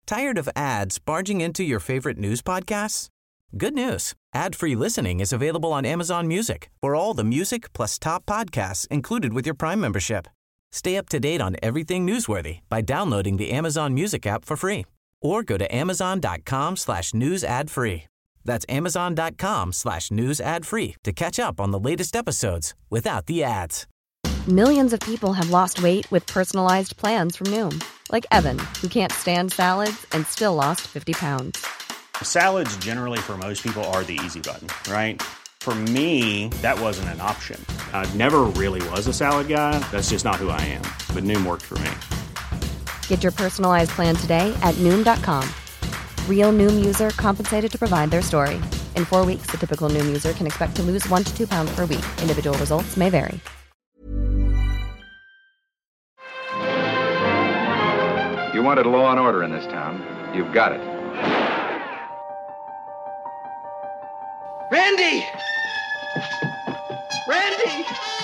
Tired of ads barging into your favorite news podcasts? Good news. Ad-free listening is available on Amazon Music for all the music plus top podcasts included with your Prime membership. Stay up to date on everything newsworthy by downloading the Amazon Music app for free or go to amazon.com/news ad free. That's amazon.com/news ad free to catch up on the latest episodes without the ads. Millions of people have lost weight with personalized plans from Noom. Like Evan, who can't stand salads and still lost 50 pounds. Salads generally for most people are the easy button, right? For me, that wasn't an option. I never really was a salad guy. That's just not who I am. But Noom worked for me. Get your personalized plan today at Noom.com. Real Noom user compensated to provide their story. In 4 weeks, the typical Noom user can expect to lose 1 to 2 pounds per week. Individual results may vary. You wanted law and order in this town. You've got it. Randy! Randy!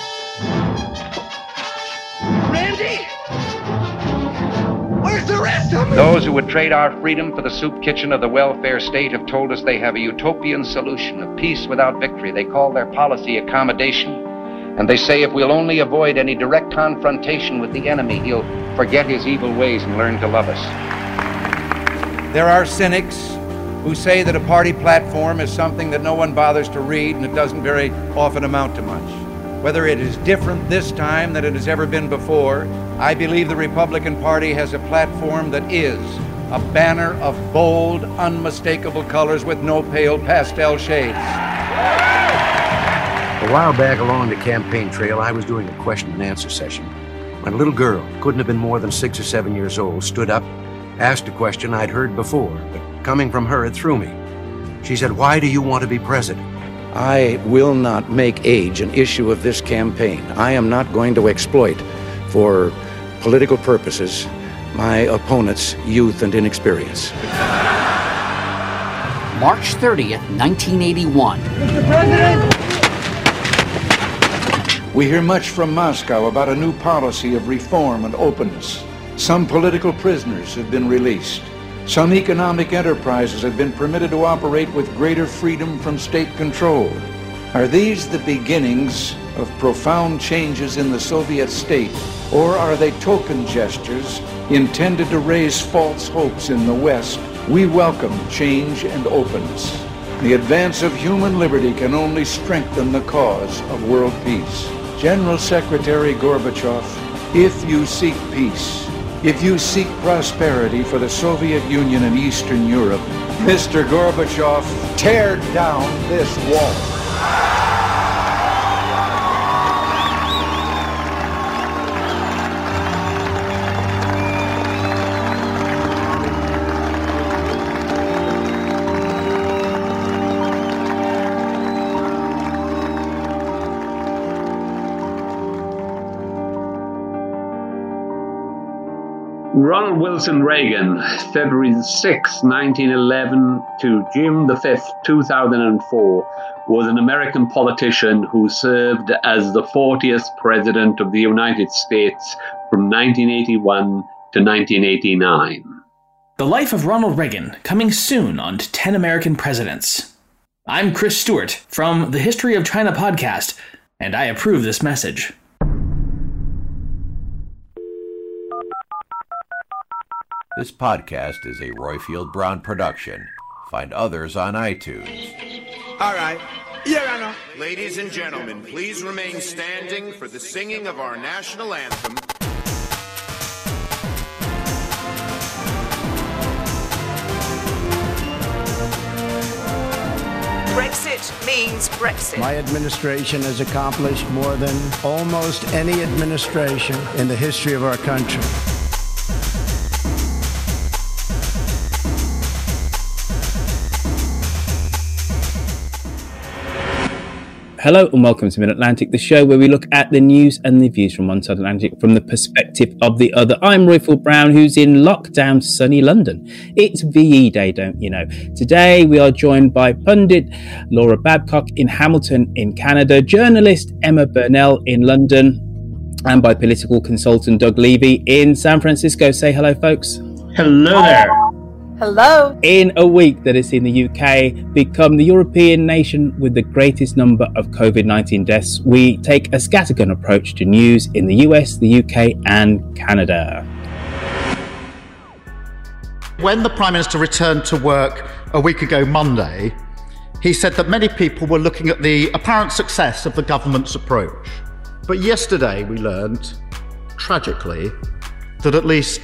Randy! Where's the rest of me? Those who would trade our freedom for the soup kitchen of the welfare state have told us they have a utopian solution of peace without victory. They call their policy accommodation. And they say if we'll only avoid any direct confrontation with the enemy, he'll forget his evil ways and learn to love us. There are cynics who say that a party platform is something that no one bothers to read and it doesn't very often amount to much. Whether it is different this time than it has ever been before, I believe the Republican Party has a platform that is a banner of bold, unmistakable colors with no pale pastel shades. A while back along the campaign trail, I was doing a question and answer session when a little girl, couldn't have been more than 6 or 7 years old, stood up, asked a question I'd heard before, but coming from her, it threw me. She said, "Why do you want to be president?" I will not make age an issue of this campaign. I am not going to exploit, for political purposes, my opponent's youth and inexperience. March 30th, 1981. Mr. President! We hear much from Moscow about a new policy of reform and openness. Some political prisoners have been released. Some economic enterprises have been permitted to operate with greater freedom from state control. Are these the beginnings of profound changes in the Soviet state, or are they token gestures intended to raise false hopes in the West? We welcome change and openness. The advance of human liberty can only strengthen the cause of world peace. General Secretary Gorbachev, if you seek peace, if you seek prosperity for the Soviet Union and Eastern Europe, Mr. Gorbachev, tear down this wall. Ronald Wilson Reagan, February 6, 1911 to June the 5th, 2004, was an American politician who served as the 40th President of the United States from 1981 to 1989. The Life of Ronald Reagan, coming soon on 10 American Presidents. I'm Chris Stewart from the History of China podcast, and I approve this message. This podcast is a Royfield Brown production. Find others on iTunes. All right. Your Honor. Ladies and gentlemen, please remain standing for the singing of our national anthem. Brexit means Brexit. My administration has accomplished more than almost any administration in the history of our country. Hello and welcome to Mid-Atlantic, the show where we look at the news and the views from one side of the Atlantic from the perspective of the other. I'm Royfield Brown, who's in lockdown sunny London. It's VE Day, don't you know? Today we are joined by pundit Laura Babcock in Hamilton in Canada, journalist Emma Burnell in London, and by political consultant Doug Levy in San Francisco. Say hello, folks. Hello there. Hello. In a week that has seen the UK become the European nation with the greatest number of COVID-19 deaths, we take a scattergun approach to news in the US, the UK and Canada. When the Prime Minister returned to work a week ago Monday, he said that many people were looking at the apparent success of the government's approach. But yesterday we learned, tragically, that at least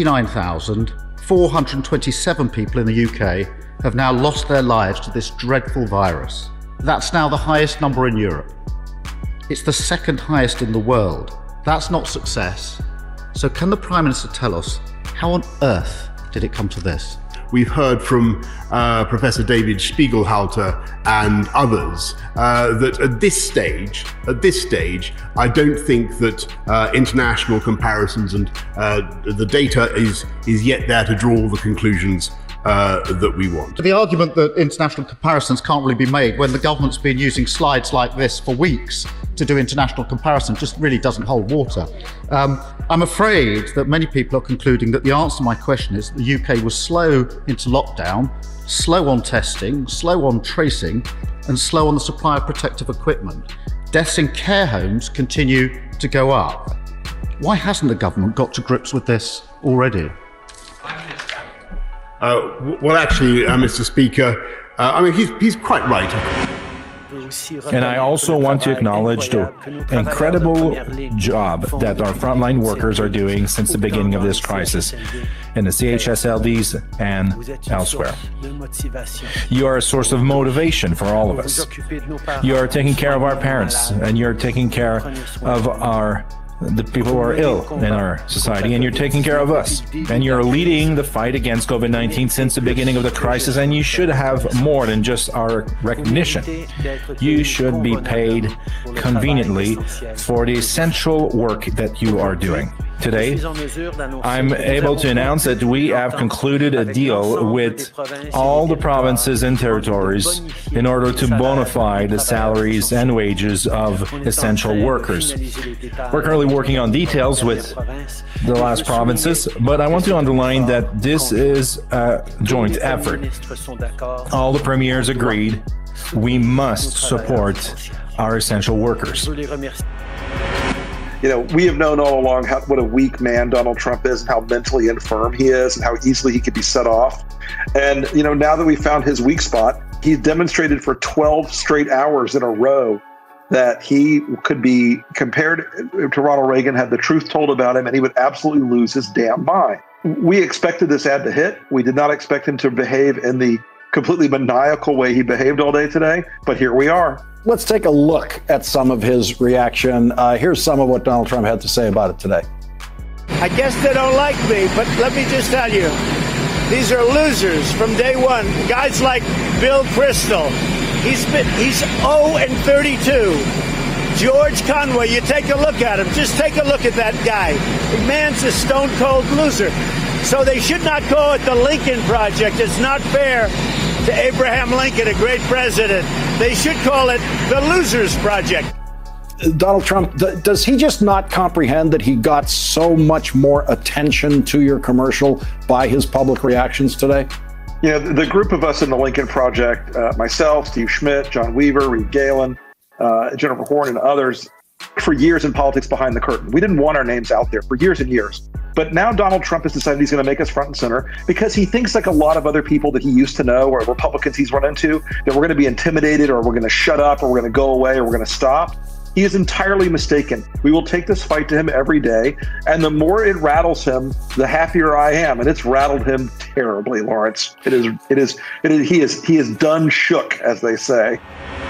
29,427 people in the UK have now lost their lives to this dreadful virus. That's now the highest number in Europe. It's the second highest in the world. That's not success. So can the Prime Minister tell us, how on earth did it come to this? We've heard from Professor David Spiegelhalter and others that at this stage, I don't think that international comparisons and the data is yet there to draw the conclusions that we want. The argument that international comparisons can't really be made when the government's been using slides like this for weeks to do international comparisons just really doesn't hold water. I'm afraid that many people are concluding that the answer to my question is the UK was slow into lockdown, slow on testing, slow on tracing, and slow on the supply of protective equipment. Deaths in care homes continue to go up. Why hasn't the government got to grips with this already? Well, actually, Mr. Speaker, I mean, he's quite right. And I also want to acknowledge the incredible job that our frontline workers are doing since the beginning of this crisis in the CHSLDs and elsewhere. You are a source of motivation for all of us. You are taking care of our parents, and you're taking care of the people who are ill in our society, and you're taking care of us. And you're leading the fight against COVID-19 since the beginning of the crisis, and you should have more than just our recognition. You should be paid conveniently for the essential work that you are doing. Today, I'm able to announce that we have concluded a deal with all the provinces and territories in order to bona fide the salaries and wages of essential workers. We're currently working on details with the last provinces, but I want to underline that this is a joint effort. All the premiers agreed we must support our essential workers. You know, we have known all along what a weak man Donald Trump is and how mentally infirm he is and how easily he could be set off. And, you know, now that we found his weak spot, he's demonstrated for 12 straight hours in a row that he could be compared to Ronald Reagan, had the truth told about him, and he would absolutely lose his damn mind. We expected this ad to hit. We did not expect him to behave in the completely maniacal way he behaved all day today, but here we are. Let's take a look at some of his reaction. Here's some of what Donald Trump had to say about it today. I guess they don't like me, but let me just tell you, these are losers from day one. Guys like Bill Kristol, he's 0-32. George Conway, you take a look at him. Just take a look at that guy. The man's a stone-cold loser. So they should not call it the Lincoln Project. It's not fair to Abraham Lincoln, a great president. They should call it the Losers Project. Donald Trump, does he just not comprehend that he got so much more attention to your commercial by his public reactions today? You know, the group of us in the Lincoln Project, myself, Steve Schmidt, John Weaver, Reed Galen, Jennifer Horn, and others, for years in politics behind the curtain. We didn't want our names out there for years and years. But now Donald Trump has decided he's going to make us front and center because he thinks, like a lot of other people that he used to know or Republicans he's run into, that we're going to be intimidated or we're going to shut up or we're going to go away or we're going to stop. He is entirely mistaken. We will take this fight to him every day. And the more it rattles him, the happier I am. And it's rattled him terribly, Lawrence. He is done shook, as they say.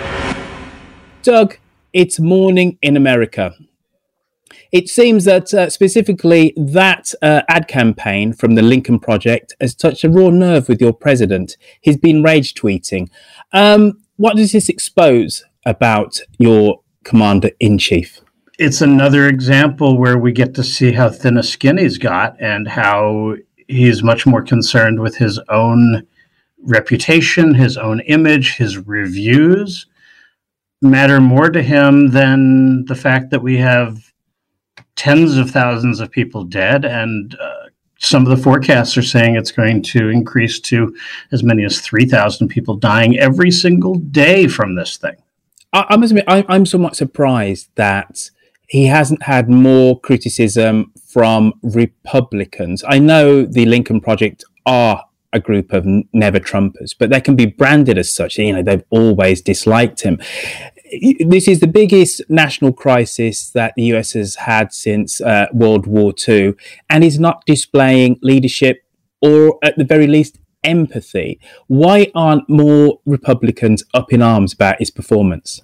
Doug, it's morning in America. It seems that specifically that ad campaign from the Lincoln Project has touched a raw nerve with your president. He's been rage tweeting. What does this expose about your commander-in-chief? It's another example where we get to see how thin a skin he's got and how he's much more concerned with his own reputation, his own image, his reviews matter more to him than the fact that we have tens of thousands of people dead and some of the forecasts are saying it's going to increase to as many as 3,000 people dying every single day from this thing. I must admit, I'm somewhat surprised that he hasn't had more criticism from Republicans. I know the Lincoln Project are a group of never Trumpers, but they can be branded as such. You know, they've always disliked him. This is the biggest national crisis that the US has had since World War II, and is not displaying leadership or, at the very least, empathy. Why aren't more Republicans up in arms about his performance?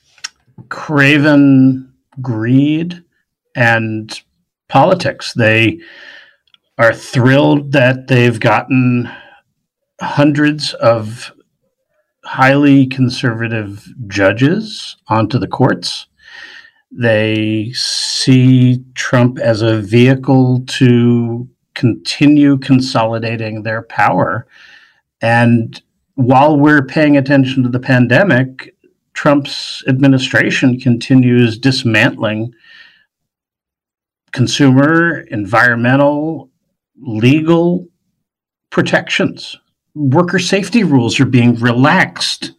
Craven greed and politics. They are thrilled that they've gotten hundreds of highly conservative judges onto the courts. They see Trump as a vehicle to continue consolidating their power. And while we're paying attention to the pandemic, Trump's administration continues dismantling consumer, environmental, legal protections. Worker safety rules are being relaxed.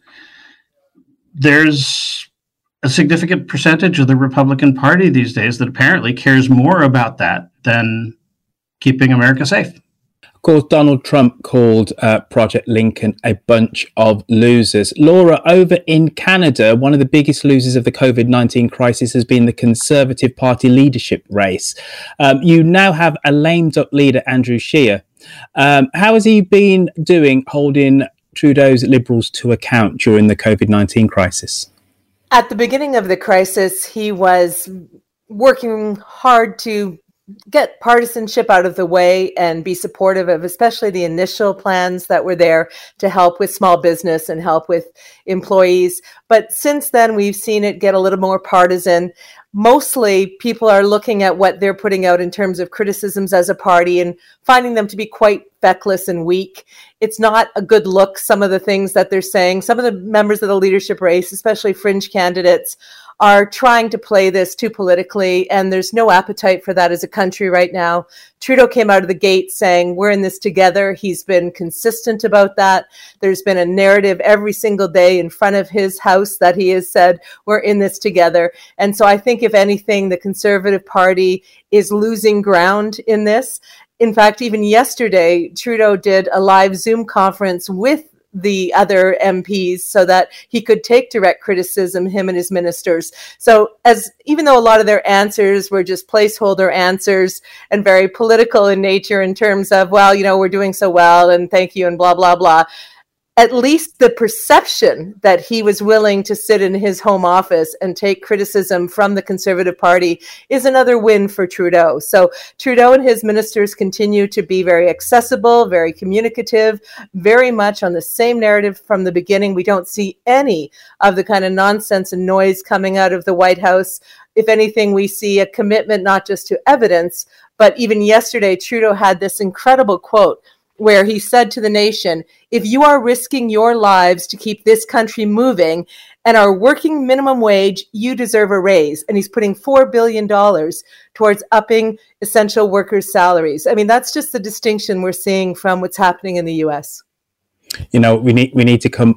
There's a significant percentage of the Republican Party these days that apparently cares more about that than keeping America safe. Of course, Donald Trump called Project Lincoln a bunch of losers. Laura, over in Canada, one of the biggest losers of the COVID-19 crisis has been the Conservative Party leadership race. You now have a lame-duck leader, Andrew Scheer. How has he been doing holding Trudeau's Liberals to account during the COVID-19 crisis? At the beginning of the crisis, he was working hard to get partisanship out of the way and be supportive of especially the initial plans that were there to help with small business and help with employees. But since then, we've seen it get a little more partisan. Mostly people are looking at what they're putting out in terms of criticisms as a party and finding them to be quite feckless and weak. It's not a good look, some of the things that they're saying. Some of the members of the leadership race, especially fringe candidates, are trying to play this too politically, and there's no appetite for that as a country right now. Trudeau came out of the gate saying, we're in this together. He's been consistent about that. There's been a narrative every single day in front of his house that he has said, we're in this together. And so I think, if anything, the Conservative Party is losing ground in this. In fact, even yesterday, Trudeau did a live Zoom conference with the other MPs so that he could take direct criticism, him and his ministers. So even though a lot of their answers were just placeholder answers and very political in nature in terms of, well, you know, we're doing so well and thank you and blah, blah, blah, at least the perception that he was willing to sit in his home office and take criticism from the Conservative Party is another win for Trudeau. So Trudeau and his ministers continue to be very accessible, very communicative, very much on the same narrative from the beginning. We don't see any of the kind of nonsense and noise coming out of the White House. If anything, we see a commitment not just to evidence, but even yesterday, Trudeau had this incredible quote where he said to the nation, if you are risking your lives to keep this country moving and are working minimum wage, you deserve a raise. And he's putting $4 billion towards upping essential workers' salaries. I mean, that's just the distinction we're seeing from what's happening in the U.S. You know, we need to come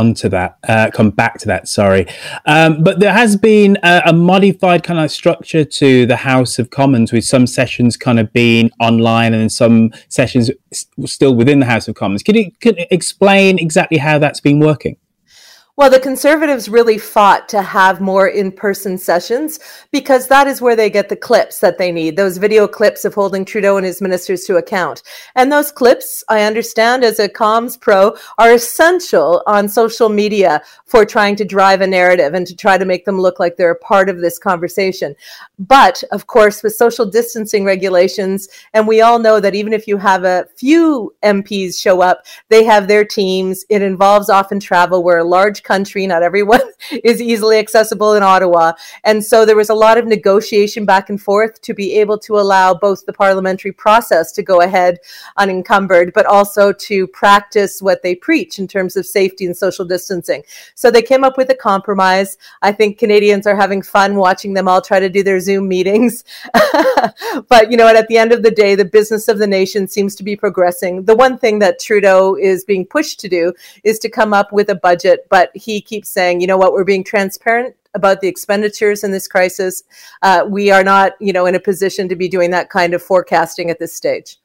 back to that. Sorry, but there has been a modified kind of structure to the House of Commons, with some sessions kind of being online and some sessions still within the House of Commons. Could you explain exactly how that's been working? Well, the Conservatives really fought to have more in-person sessions because that is where they get the clips that they need, those video clips of holding Trudeau and his ministers to account. And those clips, I understand as a comms pro, are essential on social media for trying to drive a narrative and to try to make them look like they're a part of this conversation. But, of course, with social distancing regulations, and we all know that even if you have a few MPs show up, they have their teams. It involves often travel. We're a large country. Not everyone is easily accessible in Ottawa. And so there was a lot of negotiation back and forth to be able to allow both the parliamentary process to go ahead unencumbered, but also to practice what they preach in terms of safety and social distancing. So they came up with a compromise. I think Canadians are having fun watching them all try to do their Zoom meetings. But, you know, and at the end of the day, the business of the nation seems to be progressing. The one thing that Trudeau is being pushed to do is to come up with a budget, but he keeps saying, you know what, we're being transparent about the expenditures in this crisis. We are not, you know, in a position to be doing that kind of forecasting at this stage.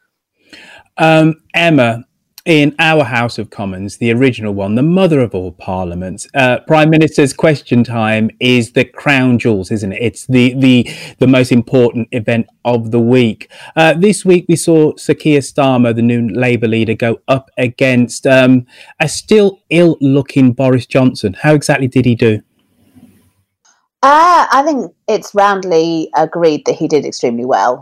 Emma, in our House of Commons, the original one, the mother of all parliaments, Prime Minister's Question Time is the crown jewels, isn't it? It's the most important event of the week. This week we saw Sir Keir Starmer, the new Labour leader, go up against a still ill-looking Boris Johnson. How exactly did he do? I think it's roundly agreed that he did extremely well.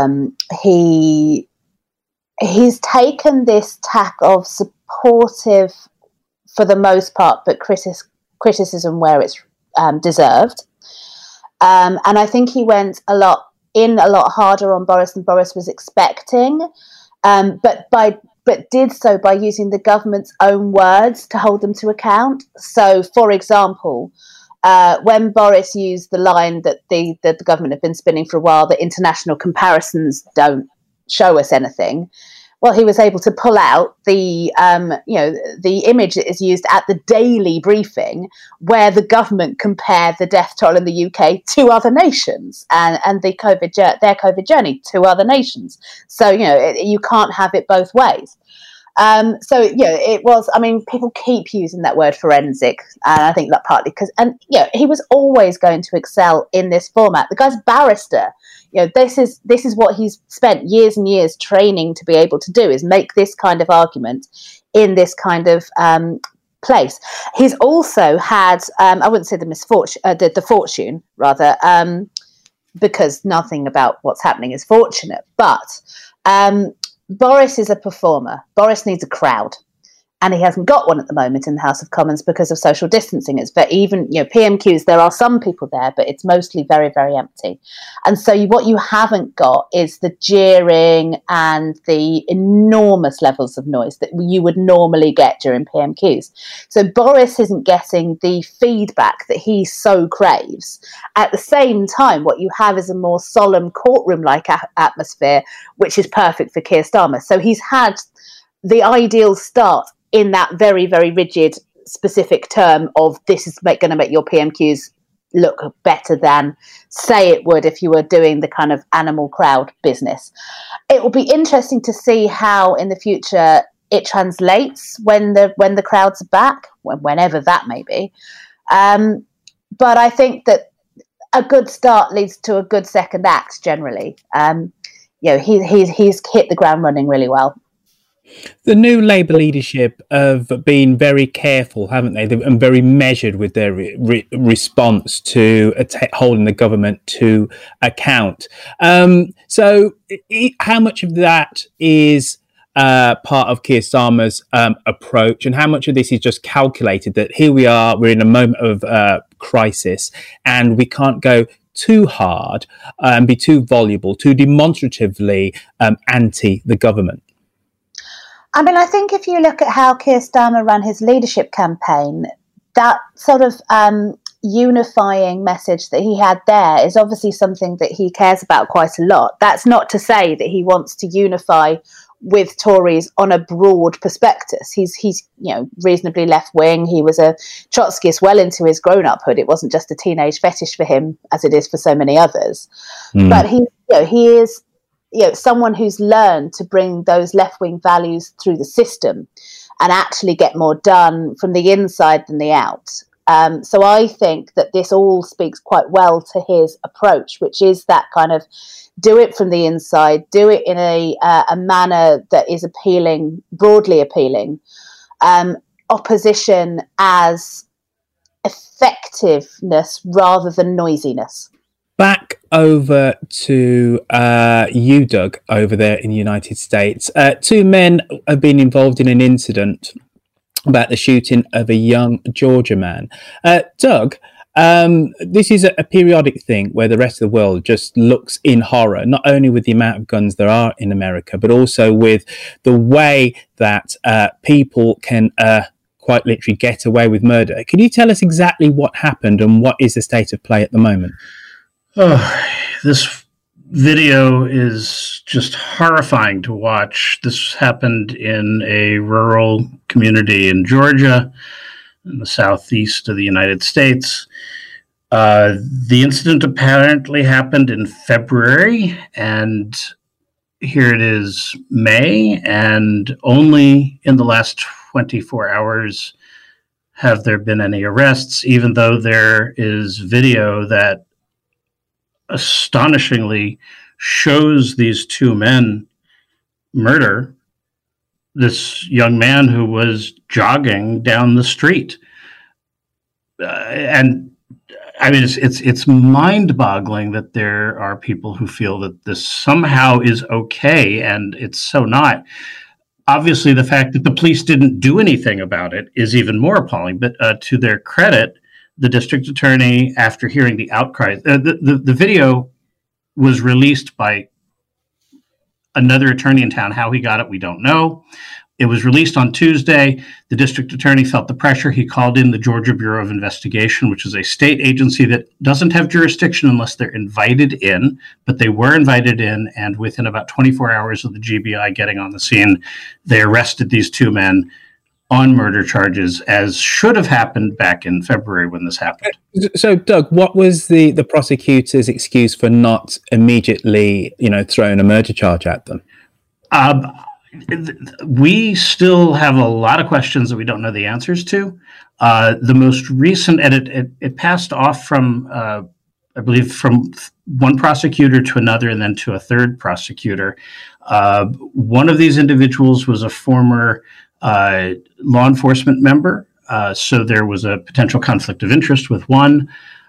He's taken this tack of supportive, for the most part, but criticism where it's deserved. And I think he went a lot harder on Boris than Boris was expecting, but did so by using the government's own words to hold them to account. So, for example, when Boris used the line that the government have been spinning for a while, that international comparisons don't show us anything, well, he was able to pull out the image that is used at the daily briefing, where the government compared the death toll in the UK to other nations and their COVID journey to other nations. So, you know, you can't have it both ways. So, you know, it was, I mean, people keep using that word forensic, and I think that partly because, and, you know, he was always going to excel in this format. The guy's barrister. You know, this is what he's spent years and years training to be able to do, is make this kind of argument in this kind of place. He's also had, I wouldn't say the misfortune, the fortune rather, because nothing about what's happening is fortunate, but Boris is a performer. Boris needs a crowd. And he hasn't got one at the moment in the House of Commons because of social distancing. It's very, even, you know, PMQs, there are some people there, but it's mostly very, very empty. And so what you haven't got is the jeering and the enormous levels of noise that you would normally get during PMQs. So Boris isn't getting the feedback that he so craves. At the same time, what you have is a more solemn courtroom-like atmosphere, which is perfect for Keir Starmer. So he's had the ideal start in that very, very rigid, specific term of this is going to make your PMQs look better than, say, it would if you were doing the kind of animal crowd business. It will be interesting to see how in the future it translates when the crowds are back, whenever that may be. But I think that a good start leads to a good second act generally. You know, he's hit the ground running really well. The new Labour leadership have been very careful, haven't they? And very measured with their response to holding the government to account. So how much of that is part of Keir Starmer's approach, and how much of this is just calculated that here we are, we're in a moment of crisis and we can't go too hard and be too voluble, too demonstratively anti the government? I mean, I think if you look at how Keir Starmer ran his leadership campaign, that sort of unifying message that he had there is obviously something that he cares about quite a lot. That's not to say that he wants to unify with Tories on a broad perspective. He's you know, reasonably left-wing. He was a Trotskyist well into his grown-uphood. It wasn't just a teenage fetish for him, as it is for so many others. But he is, you know, someone who's learned to bring those left-wing values through the system and actually get more done from the inside than the out. So I think that this all speaks quite well to his approach, which is that kind of do it from the inside, do it in a manner that is appealing, broadly appealing, opposition as effectiveness rather than noisiness. Back over to you, Doug, over there in the United States. Two men have been involved in an incident about the shooting of a young Georgia man. Doug, this is a periodic thing where the rest of the world just looks in horror, not only with the amount of guns there are in America, but also with the way that people can quite literally get away with murder. Can you tell us exactly what happened and what is the state of play at the moment? Oh, this video is just horrifying to watch. This happened in a rural community in Georgia, in the southeast of the United States. The incident apparently happened in February, and here it is May, and only in the last 24 hours have there been any arrests, even though there is video that astonishingly shows these two men murder this young man who was jogging down the street. And I mean, it's mind-boggling that there are people who feel that this somehow is okay, and it's so not. Obviously, the fact that the police didn't do anything about it is even more appalling. But to their credit, the district attorney, after hearing the outcry, the video was released by another attorney in town. How he got it, we don't know. It was released on Tuesday. The district attorney felt the pressure. He called in the Georgia Bureau of Investigation, which is a state agency that doesn't have jurisdiction unless they're invited in, but they were invited in, and within about 24 hours of the GBI getting on the scene, they arrested these two men on murder charges, as should have happened back in February when this happened. So, Doug, what was the prosecutor's excuse for not immediately, throwing a murder charge at them? We still have a lot of questions that we don't know the answers to. The most recent edit, it passed off from, I believe, from one prosecutor to another and then to a third prosecutor. One of these individuals was a former law enforcement member, so there was a potential conflict of interest with one.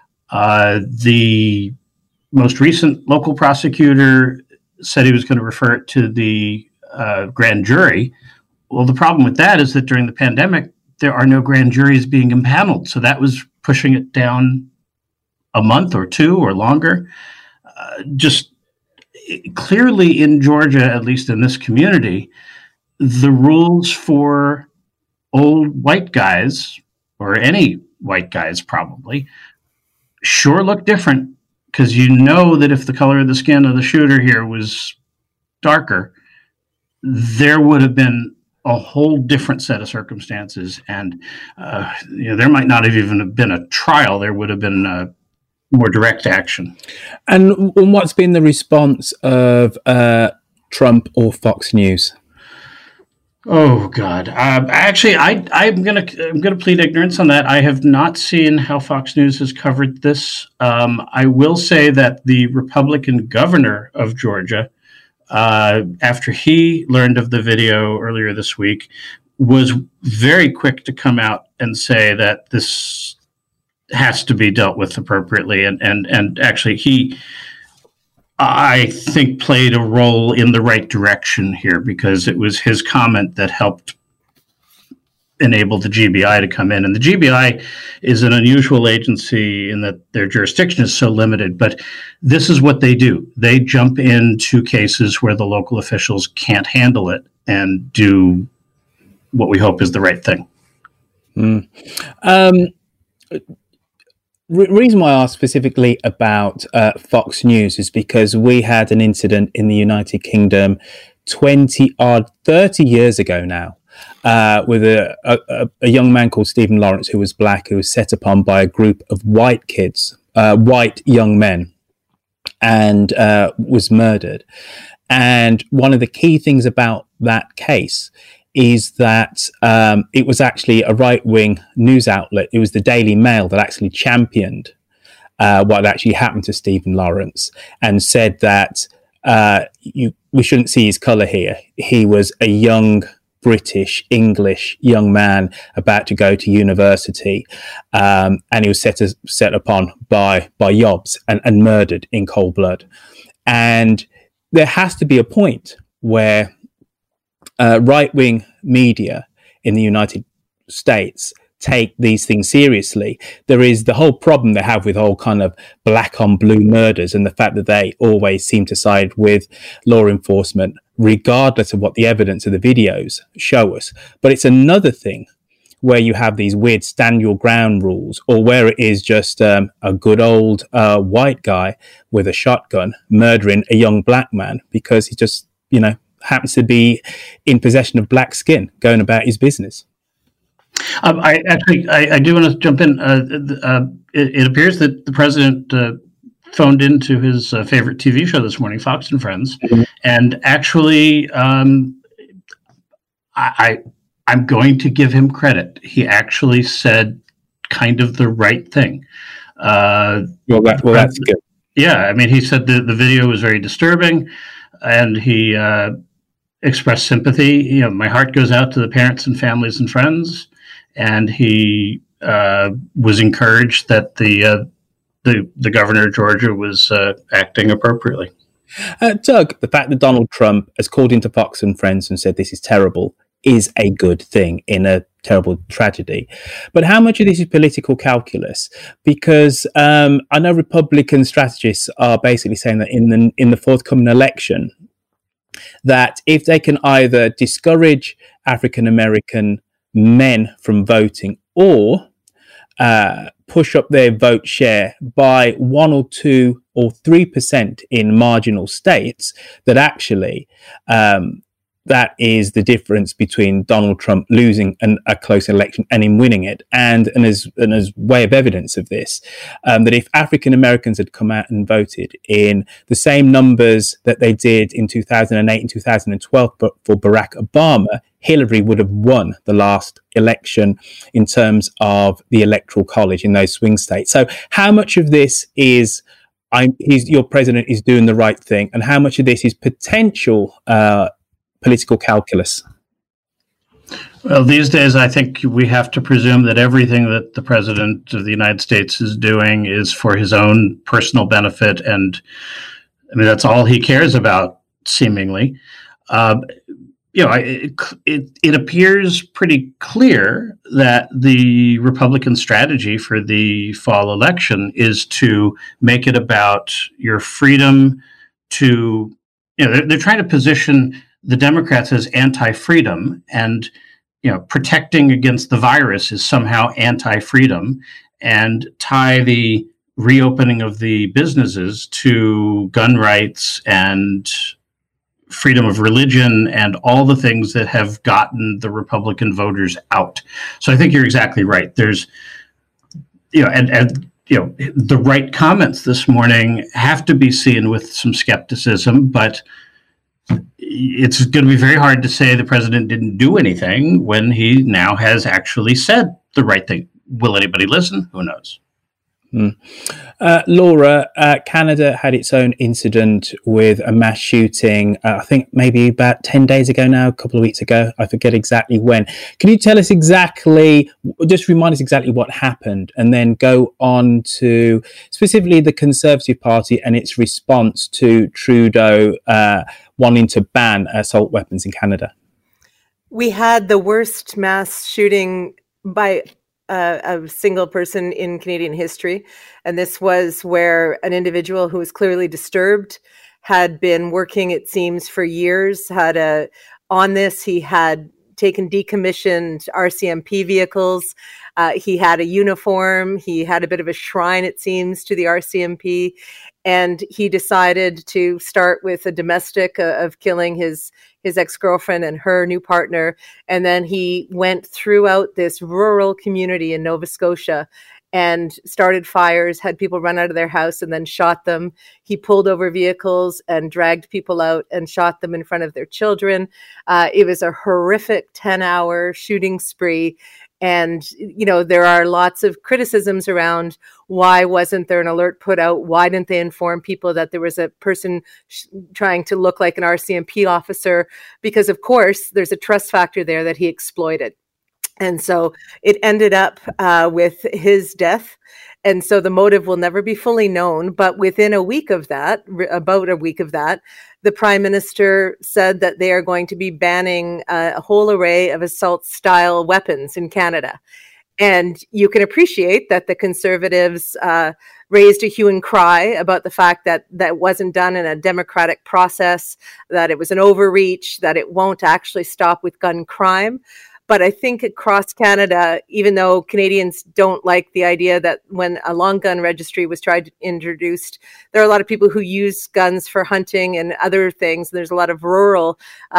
The most recent local prosecutor said he was going to refer it to the grand jury. Well, the problem with that is that during the pandemic, there are no grand juries being impaneled, so that was pushing it down a month or two or longer. Just clearly in Georgia, at least in this community, the rules for old white guys, or any white guys probably, sure look different, because you know that if the color of the skin of the shooter here was darker, there would have been a whole different set of circumstances, and there might not have even been a trial. There would have been more direct action. And what's been the response of Trump or Fox News? Oh God! Actually, I'm gonna plead ignorance on that. I have not seen how Fox News has covered this. I will say that the Republican governor of Georgia, after he learned of the video earlier this week, was very quick to come out and say that this has to be dealt with appropriately, and actually he, I think, played a role in the right direction here, because it was his comment that helped enable the GBI to come in. And the GBI is an unusual agency in that their jurisdiction is so limited, but this is what they do. They jump into cases where the local officials can't handle it and do what we hope is the right thing. Reason why I asked specifically about Fox News is because we had an incident in the United Kingdom 30 years ago now, with a young man called Stephen Lawrence, who was black, who was set upon by a group of white kids, white young men, and was murdered. And one of the key things about that case is that it was actually a right-wing news outlet. It was the Daily Mail that actually championed what actually happened to Stephen Lawrence and said that we shouldn't see his colour here. He was a young British, English young man about to go to university, and he was set upon by yobs and murdered in cold blood. And there has to be a point where right-wing media in the United states take these things seriously. There is the whole problem they have with whole kind of black on blue murders and the fact that they always seem to side with law enforcement, regardless of what the evidence of the videos show us. But it's another thing where you have these weird stand your ground rules, or where it is just a good old white guy with a shotgun murdering a young black man because he just, happens to be in possession of black skin, going about his business. I do want to jump in. It appears that the president phoned into his favorite TV show this morning, Fox and Friends, and actually, I'm going to give him credit. He actually said kind of the right thing. That's good. Yeah, I mean, he said the video was very disturbing, and he expressed sympathy. My heart goes out to the parents and families and friends. And he was encouraged that the governor of Georgia was acting appropriately. Doug, the fact that Donald Trump has called into Fox and Friends and said this is terrible is a good thing in a terrible tragedy. But how much of this is political calculus? Because I know Republican strategists are basically saying that in the forthcoming election, that if they can either discourage African American men from voting or push up their vote share by 1 or 2 or 3% in marginal states, that actually that is the difference between Donald Trump losing a close election and him winning it. And as way of evidence of this, that if African Americans had come out and voted in the same numbers that they did in 2008 and 2012 for Barack Obama, Hillary would have won the last election in terms of the Electoral College in those swing states. So how much of this is your president is doing the right thing, and how much of this is potential political calculus? Well, these days, I think we have to presume that everything that the president of the United States is doing is for his own personal benefit. And I mean, that's all he cares about, seemingly. It appears pretty clear that the Republican strategy for the fall election is to make it about your freedom to, they're trying to position the Democrats as anti-freedom, and protecting against the virus is somehow anti-freedom, and tie the reopening of the businesses to gun rights and freedom of religion and all the things that have gotten the Republican voters out. So I think you're exactly right. There's, the right comments this morning have to be seen with some skepticism, but it's going to be very hard to say the president didn't do anything when he now has actually said the right thing. Will anybody listen? Who knows? Laura, Canada had its own incident with a mass shooting, I think maybe about 10 days ago now, a couple of weeks ago. I forget exactly when. Can you tell us just remind us exactly what happened, and then go on to specifically the Conservative Party and its response to Trudeau wanting to ban assault weapons in Canada? We had the worst mass shooting by a single person in Canadian history. And this was where an individual who was clearly disturbed had been working, it seems, for years, on this. He had taken decommissioned RCMP vehicles. He had a uniform. He had a bit of a shrine, it seems, to the RCMP. And he decided to start with a domestic of killing his ex-girlfriend and her new partner. And then he went throughout this rural community in Nova Scotia and started fires, had people run out of their house and then shot them. He pulled over vehicles and dragged people out and shot them in front of their children. It was a horrific 10-hour shooting spree. And, there are lots of criticisms around why wasn't there an alert put out? Why didn't they inform people that there was a person trying to look like an RCMP officer? Because, of course, there's a trust factor there that he exploited. And so it ended up with his death. And so the motive will never be fully known. But within a week of that, about a week of that, the Prime Minister said that they are going to be banning a whole array of assault-style weapons in Canada. And you can appreciate that the Conservatives raised a hue and cry about the fact that that wasn't done in a democratic process, that it was an overreach, that it won't actually stop with gun crime. But I think across Canada, even though Canadians don't like the idea that when a long gun registry was introduced, there are a lot of people who use guns for hunting and other things. There's a lot of rural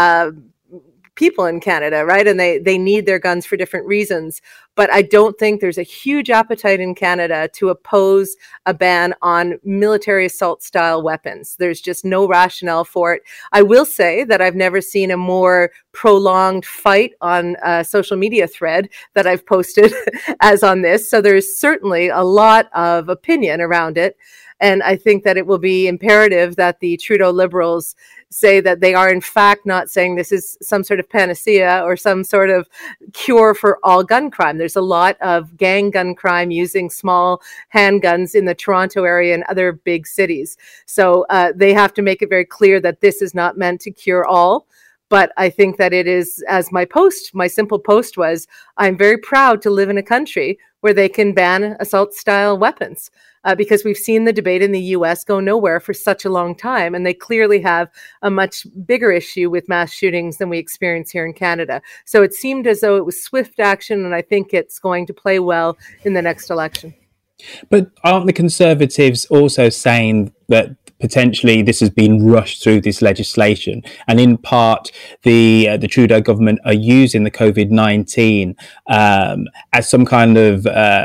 people in Canada, right? And they need their guns for different reasons. But I don't think there's a huge appetite in Canada to oppose a ban on military assault style weapons. There's just no rationale for it. I will say that I've never seen a more prolonged fight on a social media thread that I've posted as on this. So there's certainly a lot of opinion around it. And I think that it will be imperative that the Trudeau Liberals say that they are in fact not saying this is some sort of panacea or some sort of cure for all gun crime. There's a lot of gang gun crime using small handguns in the Toronto area and other big cities. So they have to make it very clear that this is not meant to cure all. But I think that it is, as my simple post was, I'm very proud to live in a country where they can ban assault-style weapons because we've seen the debate in the U.S. go nowhere for such a long time, and they clearly have a much bigger issue with mass shootings than we experience here in Canada. So it seemed as though it was swift action, and I think it's going to play well in the next election. But aren't the Conservatives also saying that potentially this has been rushed through this legislation, and in part the Trudeau government are using the COVID-19 as some kind of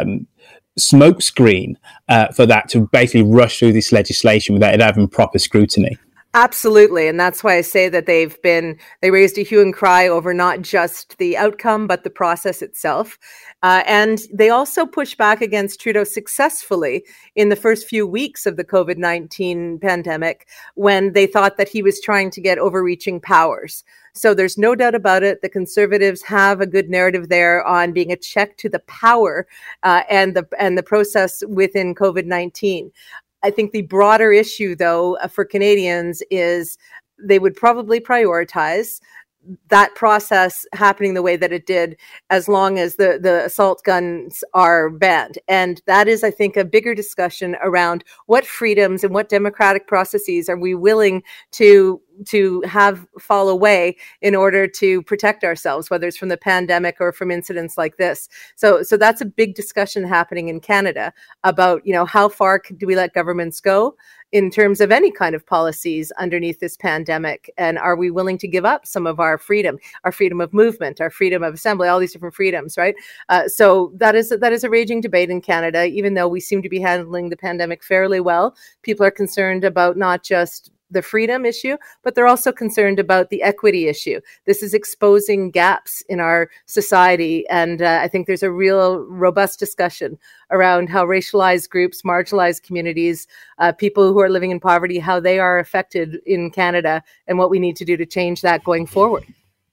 smokescreen for that to basically rush through this legislation without it having proper scrutiny? Absolutely. And that's why I say that they raised a hue and cry over not just the outcome, but the process itself. And they also pushed back against Trudeau successfully in the first few weeks of the COVID-19 pandemic when they thought that he was trying to get overreaching powers. So there's no doubt about it. The Conservatives have a good narrative there on being a check to the power and the process within COVID-19. I think the broader issue, though, for Canadians is they would probably prioritize that process happening the way that it did as long as the assault guns are banned. And that is, I think, a bigger discussion around what freedoms and what democratic processes are we willing to have fall away in order to protect ourselves, whether it's from the pandemic or from incidents like this. So that's a big discussion happening in Canada about, how far do we let governments go in terms of any kind of policies underneath this pandemic? And are we willing to give up some of our freedom of movement, our freedom of assembly, all these different freedoms, right? So that is a raging debate in Canada, even though we seem to be handling the pandemic fairly well. People are concerned about not just the freedom issue, but they're also concerned about the equity issue. This is exposing gaps in our society. And I think there's a real robust discussion around how racialized groups, marginalized communities, people who are living in poverty, how they are affected in Canada and what we need to do to change that going forward.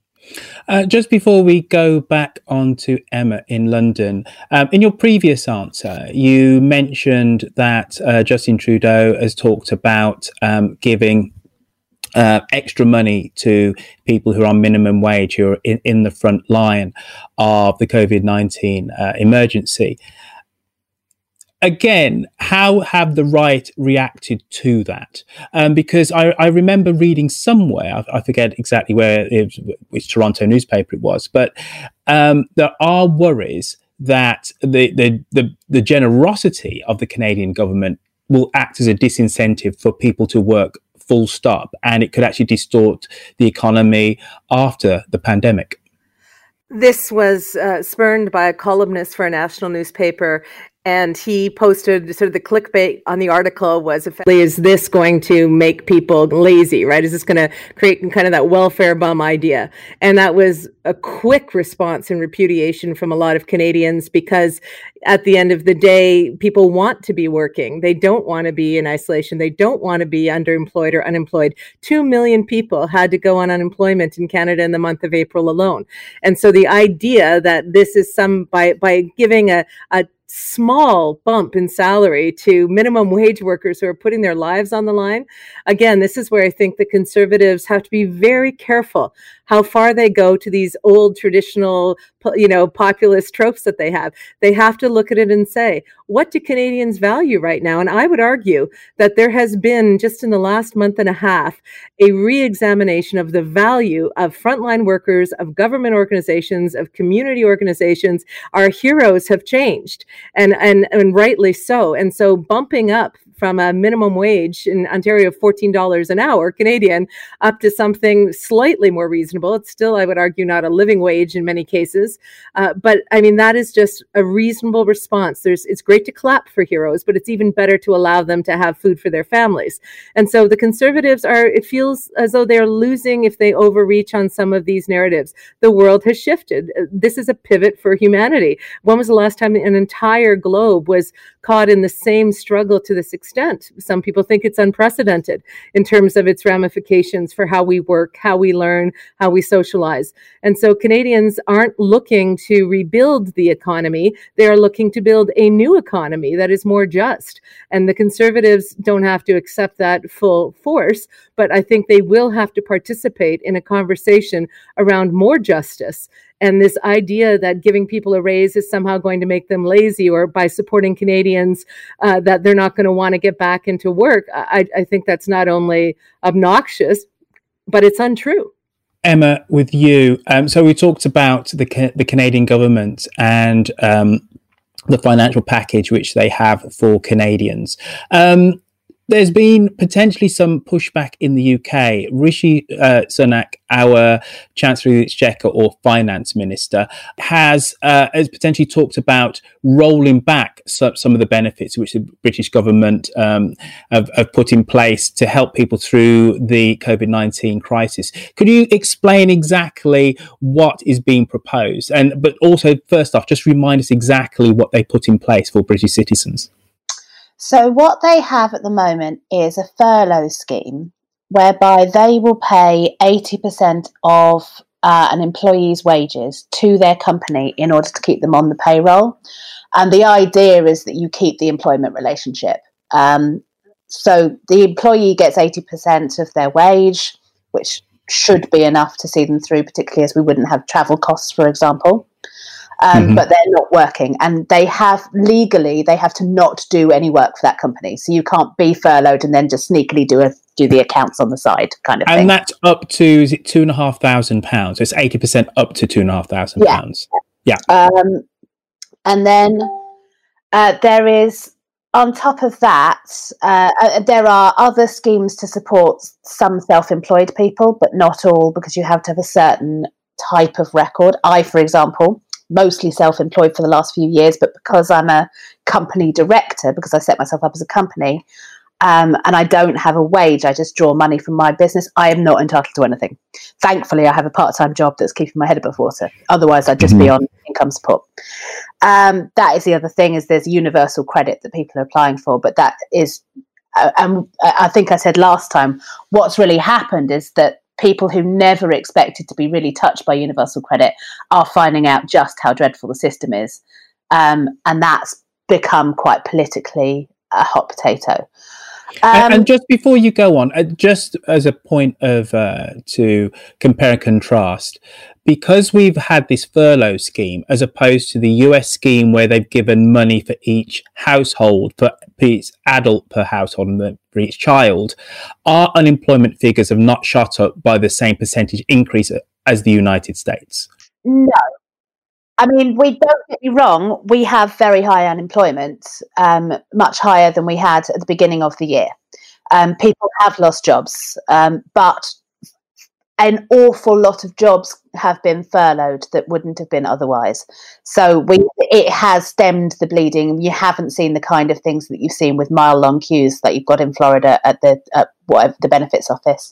Just before we go back on to Emma in London, in your previous answer, you mentioned that Justin Trudeau has talked about giving extra money to people who are on minimum wage, who are in the front line of the COVID-19 emergency. Again, how have the right reacted to that? Because I remember reading somewhere, I forget exactly which Toronto newspaper it was, but there are worries that the generosity of the Canadian government will act as a disincentive for people to work full stop, and it could actually distort the economy after the pandemic. This was spurned by a columnist for a national newspaper, and he posted sort of the clickbait on the article was, effectively, is this going to make people lazy, right? Is this going to create kind of that welfare bum idea? And that was a quick response and repudiation from a lot of Canadians, because at the end of the day, people want to be working. They don't want to be in isolation. They don't want to be underemployed or unemployed. 2 million people had to go on unemployment in Canada in the month of April alone. And so the idea that this is by giving a small bump in salary to minimum wage workers who are putting their lives on the line. Again, this is where I think the Conservatives have to be very careful how far they go to these old traditional, populist tropes that they have. They have to look at it and say, what do Canadians value right now? And I would argue that there has been, just in the last month and a half, a re-examination of the value of frontline workers, of government organizations, of community organizations. Our heroes have changed, and rightly so. And so bumping up from a minimum wage in Ontario of $14 an hour Canadian up to something slightly more reasonable. It's still, I would argue, not a living wage in many cases. But I mean, that is just a reasonable response. It's great to clap for heroes, but it's even better to allow them to have food for their families. And so the Conservatives it feels as though they're losing if they overreach on some of these narratives. The world has shifted. This is a pivot for humanity. When was the last time an entire globe was caught in the same struggle to this extent? Some people think it's unprecedented in terms of its ramifications for how we work, how we learn, how we socialize. And so Canadians aren't looking to rebuild the economy. They are looking to build a new economy that is more just. And the Conservatives don't have to accept that full force, but I think they will have to participate in a conversation around more justice. And this idea that giving people a raise is somehow going to make them lazy, or by supporting Canadians that they're not going to want to get back into work, I think that's not only obnoxious, but it's untrue. Emma, with you. So we talked about the Canadian government and the financial package which they have for Canadians. There's been potentially some pushback in the UK. Rishi Sunak, our Chancellor of the Exchequer or Finance Minister, has potentially talked about rolling back some of the benefits which the British government have put in place to help people through the COVID-19 crisis. Could you explain exactly what is being proposed? But also, first off, just remind us exactly what they put in place for British citizens. So what they have at the moment is a furlough scheme whereby they will pay 80% of an employee's wages to their company in order to keep them on the payroll. And the idea is that you keep the employment relationship. So the employee gets 80% of their wage, which should be enough to see them through, particularly as we wouldn't have travel costs, for example. But they're not working, and they have to not do any work for that company. So you can't be furloughed and then just sneakily do the accounts on the side kind of thing. And that's up to, is it £2,500? So it's 80% up to £2,500. Yeah. And then there is, on top of that, there are other schemes to support some self-employed people, but not all, because you have to have a certain type of record. I, for example, mostly self-employed for the last few years, but because I'm a company director, because I set myself up as a company, and I don't have a wage, I just draw money from my business, I am not entitled to anything. Thankfully, I have a part-time job that's keeping my head above water. Otherwise, I'd just be on income support. That is the other thing, is there's universal credit that people are applying for, but that is, I think I said last time, what's really happened is that people who never expected to be really touched by universal credit are finding out just how dreadful the system is. And that's become quite politically a hot potato. And just before you go on, just as a point of to compare and contrast, because we've had this furlough scheme as opposed to the US scheme where they've given money for each household, for each adult per household and for each child, our unemployment figures have not shot up by the same percentage increase as the United States. No. I mean, don't get me wrong, we have very high unemployment, much higher than we had at the beginning of the year. People have lost jobs, but an awful lot of jobs have been furloughed that wouldn't have been otherwise. So it has stemmed the bleeding. You haven't seen the kind of things that you've seen with mile-long queues that you've got in Florida at the benefits office.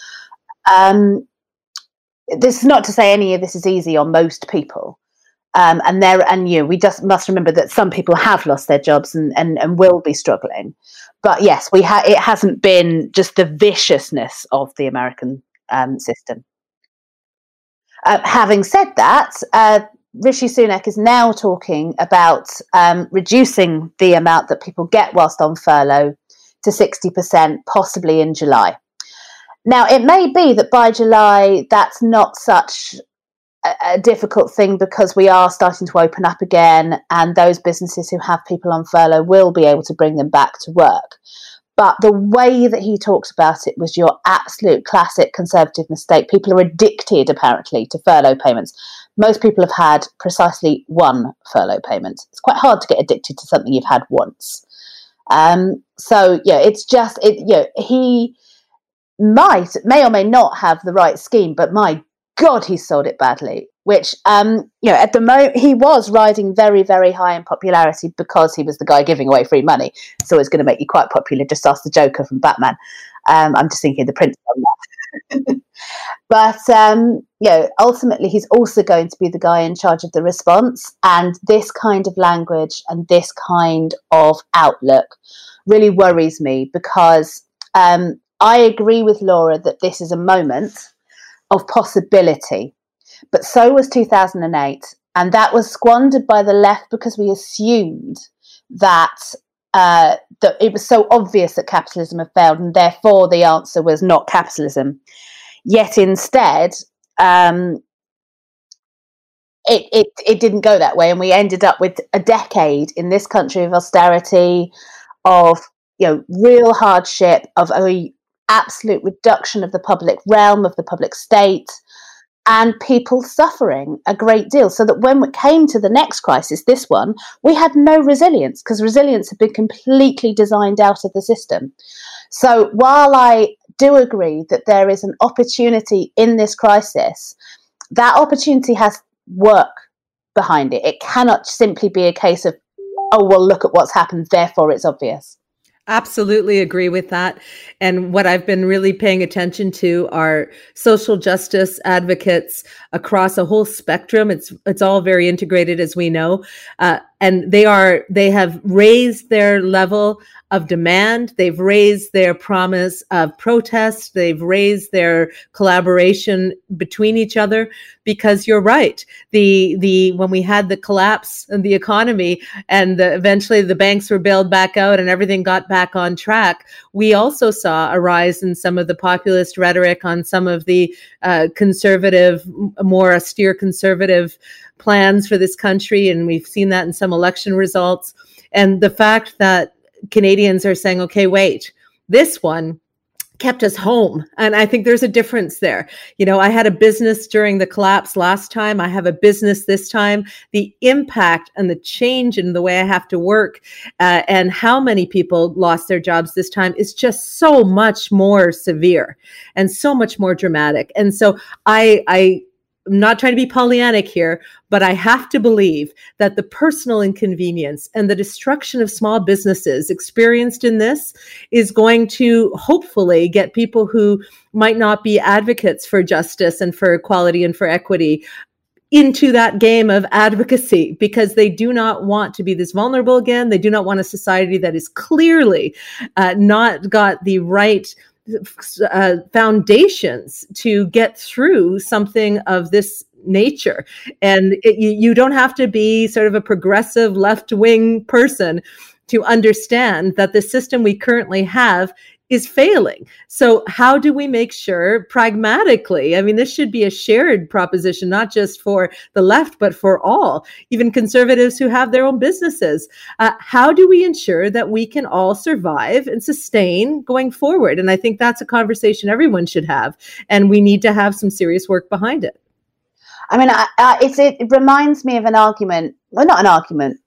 This is not to say any of this is easy on most people. We just must remember that some people have lost their jobs and will be struggling. But yes, it hasn't been just the viciousness of the American system. Having said that, Rishi Sunak is now talking about reducing the amount that people get whilst on furlough to 60%, possibly in July. Now, it may be that by July, that's not such a difficult thing because we are starting to open up again, and those businesses who have people on furlough will be able to bring them back to work. But the way that he talked about it was your absolute classic Conservative mistake. People are addicted, apparently, to furlough payments. Most people have had precisely one furlough payment. It's quite hard to get addicted to something you've had once. So, yeah, it's just, he may or may not have the right scheme, but my God, he sold it badly, which, at the moment, he was riding very, very high in popularity because he was the guy giving away free money. So it's going to make you quite popular. Just ask the Joker from Batman. I'm just thinking the Prince on that. But, ultimately, he's also going to be the guy in charge of the response. And this kind of language and this kind of outlook really worries me because I agree with Laura that this is a moment of possibility, but so was 2008, and that was squandered by the left because we assumed that that it was so obvious that capitalism had failed, and therefore the answer was not capitalism. Yet instead, it didn't go that way, and we ended up with a decade in this country of austerity, of real hardship, of a absolute reduction of the public realm, of the public state, and people suffering a great deal. So that when it came to the next crisis, this one, we had no resilience because resilience had been completely designed out of the system. So while I do agree that there is an opportunity in this crisis, that opportunity has work behind it. It cannot simply be a case of, oh, well, look at what's happened, therefore it's obvious. Absolutely agree with that. And what I've been really paying attention to are social justice advocates across a whole spectrum. It's all very integrated, as we know. And they have raised their level of demand. They've raised their promise of protest. They've raised their collaboration between each other, because you're right. When we had the collapse of the economy and eventually the banks were bailed back out and everything got back on track, we also saw a rise in some of the populist rhetoric on some of the conservative, more austere conservative plans for this country. And we've seen that in some election results. And the fact that Canadians are saying, okay, wait, this one kept us home. And I think there's a difference there. I had a business during the collapse last time. I have a business this time. The impact and the change in the way I have to work and how many people lost their jobs this time is just so much more severe and so much more dramatic. And so I'm not trying to be Pollyannic here, but I have to believe that the personal inconvenience and the destruction of small businesses experienced in this is going to hopefully get people who might not be advocates for justice and for equality and for equity into that game of advocacy, because they do not want to be this vulnerable again. They do not want a society that is clearly not got the right foundations to get through something of this nature. And you don't have to be sort of a progressive left-wing person to understand that the system we currently have is failing. So how do we make sure pragmatically, I mean, this should be a shared proposition, not just for the left, but for all, even conservatives who have their own businesses. How do we ensure that we can all survive and sustain going forward? And I think that's a conversation everyone should have. And we need to have some serious work behind it. I mean, it reminds me of an argument, well, not an argument,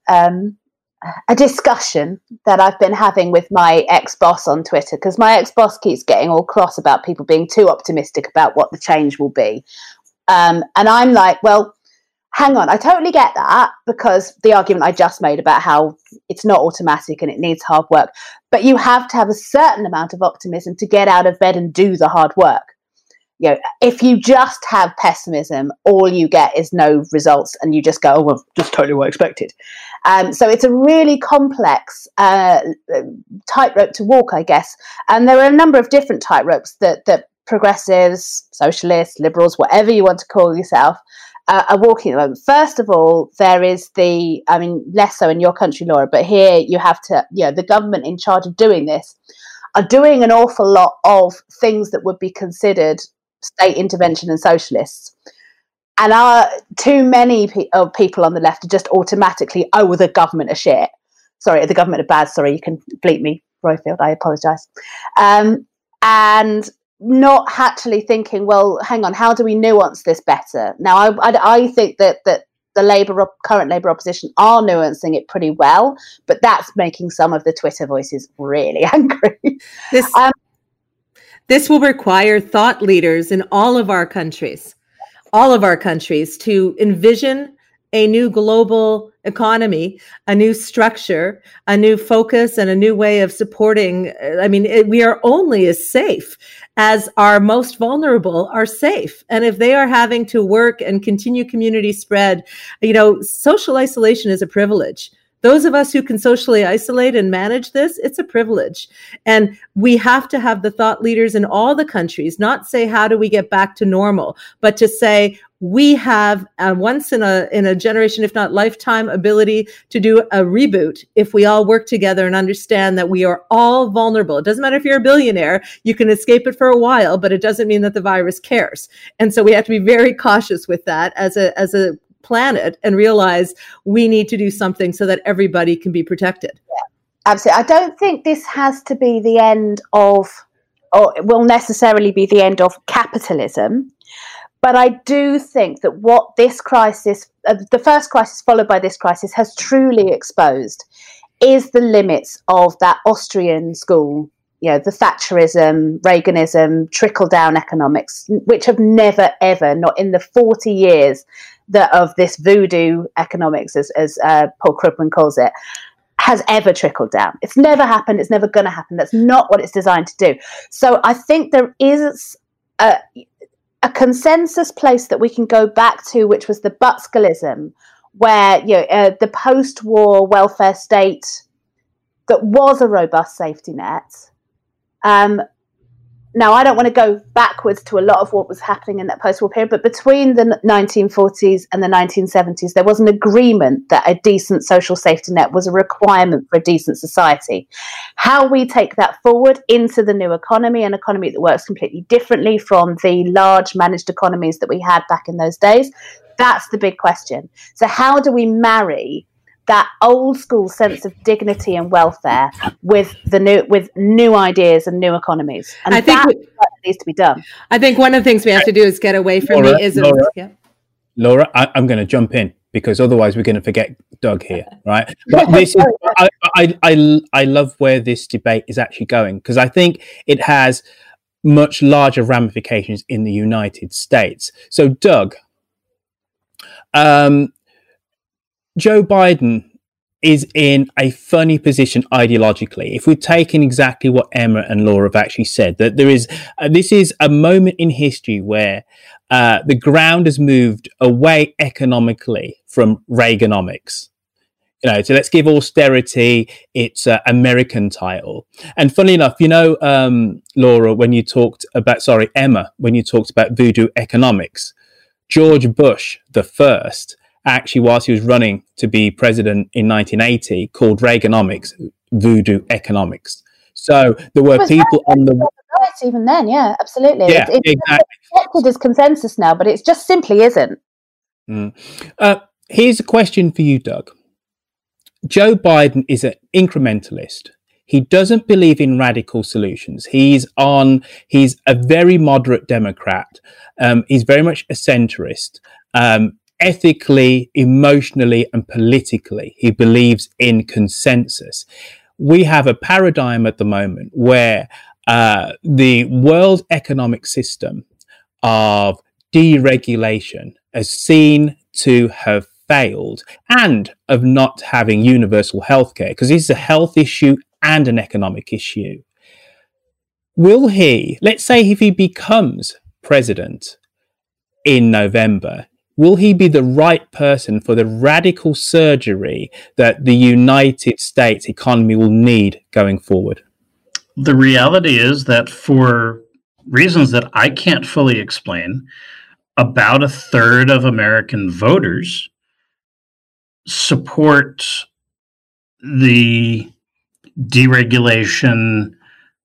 a discussion that I've been having with my ex-boss on Twitter, because my ex-boss keeps getting all cross about people being too optimistic about what the change will be. And I'm like, well, hang on, I totally get that, because the argument I just made about how it's not automatic and it needs hard work, but you have to have a certain amount of optimism to get out of bed and do the hard work. If you just have pessimism, all you get is no results, and you just go, oh, well, just totally what I expected. So it's a really complex tightrope to walk, I guess. And there are a number of different tightropes that progressives, socialists, liberals, whatever you want to call yourself, are walking at the moment. First of all, there is less so in your country, Laura, but here you have to, the government in charge of doing this are doing an awful lot of things that would be considered state intervention and socialists. And too many people on the left are just automatically, the government are shit. Sorry, the government are bad. Sorry, you can bleep me, Roifield. I apologise. And not actually thinking, well, hang on, how do we nuance this better? Now, I think that the current Labour opposition are nuancing it pretty well, but that's making some of the Twitter voices really angry. This will require thought leaders in all of our countries to envision a new global economy, a new structure, a new focus, and a new way of supporting. We are only as safe as our most vulnerable are safe. And if they are having to work and continue community spread, social isolation is a privilege. Those of us who can socially isolate and manage this, it's a privilege. And we have to have the thought leaders in all the countries, not say, how do we get back to normal, but to say, we have a once in a generation, if not lifetime, ability to do a reboot if we all work together and understand that we are all vulnerable. It doesn't matter if you're a billionaire, you can escape it for a while, but it doesn't mean that the virus cares. And so we have to be very cautious with that as a planet and realize we need to do something so that everybody can be protected. Yeah, absolutely. I don't think this has to be the end of, or it will necessarily be the end of capitalism. But I do think that what this crisis, the first crisis followed by this crisis, has truly exposed is the limits of that Austrian school, the Thatcherism, Reaganism, trickle-down economics, which have never, ever, not in the 40 years of this voodoo economics, as Paul Krugman calls it, has ever trickled down. It's never happened. It's never going to happen. That's not what it's designed to do. So I think there is a consensus place that we can go back to, which was the Butskalism, where the post-war welfare state that was a robust safety net. Now, I don't want to go backwards to a lot of what was happening in that post-war period, but between the 1940s and the 1970s, there was an agreement that a decent social safety net was a requirement for a decent society. How we take that forward into the new economy, an economy that works completely differently from the large managed economies that we had back in those days, that's the big question. So how do we marry that old school sense of dignity and welfare with new ideas and new economies? And I think that needs to be done. I think one of the things we have to do is get away from the isms. Laura, I'm going to jump in because otherwise we're going to forget Doug here, right? But this is, I love where this debate is actually going, because I think it has much larger ramifications in the United States. So, Doug, Joe Biden is in a funny position ideologically. If we're taking exactly what Emma and Laura have actually said, that there is this is a moment in history where the ground has moved away economically from Reaganomics. So let's give austerity its American title. And funny enough, Laura, when you talked about, Emma, when you talked about voodoo economics, George Bush the first, actually, whilst he was running to be president in 1980, called Reaganomics voodoo economics. So there were people on the right even then, yeah, absolutely. Yeah, it's exactly. accepted as consensus now, but it just simply isn't. Here's a question for you, Doug. Joe Biden is an incrementalist. He doesn't believe in radical solutions. He's a very moderate Democrat. He's very much a centrist. Ethically, emotionally, and politically, he believes in consensus. We have a paradigm at the moment where the world economic system of deregulation is seen to have failed, and of not having universal healthcare, because this is a health issue and an economic issue. Will he, let's say if he becomes president in November, will he be the right person for the radical surgery that the United States economy will need going forward? The reality is that for reasons that I can't fully explain, about a third of American voters support the deregulation,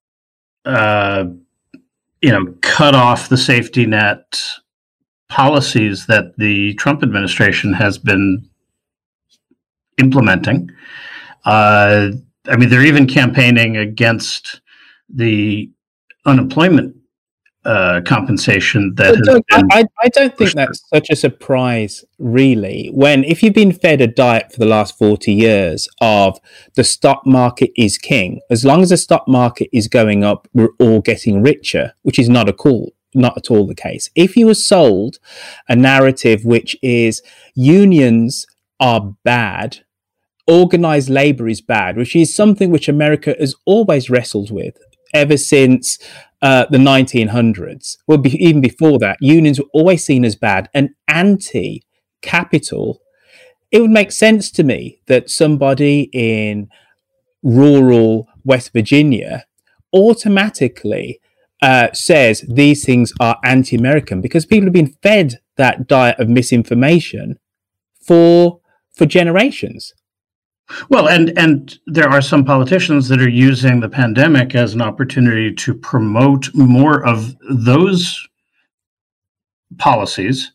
cut off the safety net policies that the Trump administration has been implementing. They're even campaigning against the unemployment compensation that has Doug, been. I don't think that's such a surprise, really. When, if you've been fed a diet for the last 40 years of the stock market is king, as long as the stock market is going up, we're all getting richer, which is not at all the case. If you were sold a narrative which is unions are bad, organized labor is bad, which is something which America has always wrestled with ever since the 1900s. Well, even before that, unions were always seen as bad and anti-capital. It would make sense to me that somebody in rural West Virginia automatically says these things are anti-American, because people have been fed that diet of misinformation for generations. Well, and there are some politicians that are using the pandemic as an opportunity to promote more of those policies.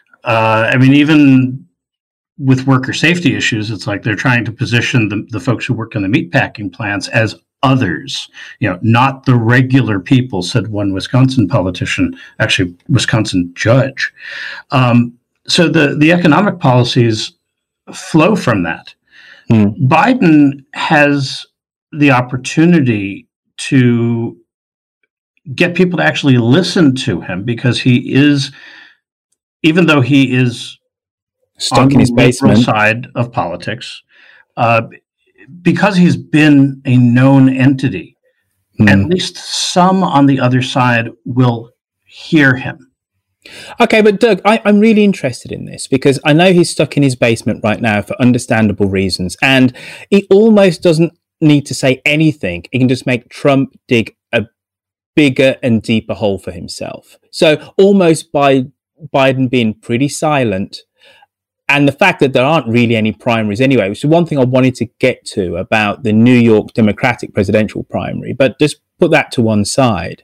Even with worker safety issues, it's like they're trying to position the folks who work in the meatpacking plants as others, not the regular people, said one Wisconsin politician, actually Wisconsin judge. So the economic policies flow from that. Biden has the opportunity to get people to actually listen to him, because he is, even though he is stuck in his basement side of politics, because he's been a known entity, at least some on the other side will hear him. Okay, but Doug, I'm really interested in this, because I know he's stuck in his basement right now for understandable reasons, and he almost doesn't need to say anything. He can just make Trump dig a bigger and deeper hole for himself. So almost by Biden being pretty silent, and the fact that there aren't really any primaries anyway, which is one thing I wanted to get to about the New York Democratic presidential primary, but just put that to one side,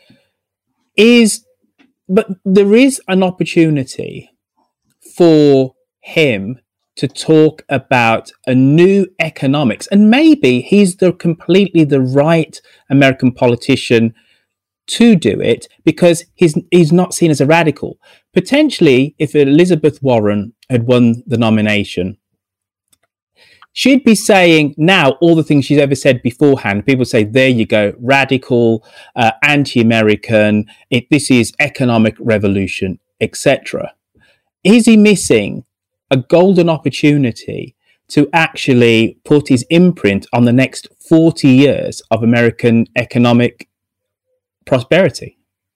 but there is an opportunity for him to talk about a new economics, and maybe he's completely the right American politician to do it, because he's not seen as a radical. Potentially, if Elizabeth Warren had won the nomination, she'd be saying now all the things she's ever said beforehand. People say, there you go, radical, anti-American, this is economic revolution, etc. Is he missing a golden opportunity to actually put his imprint on the next 40 years of American economic prosperity?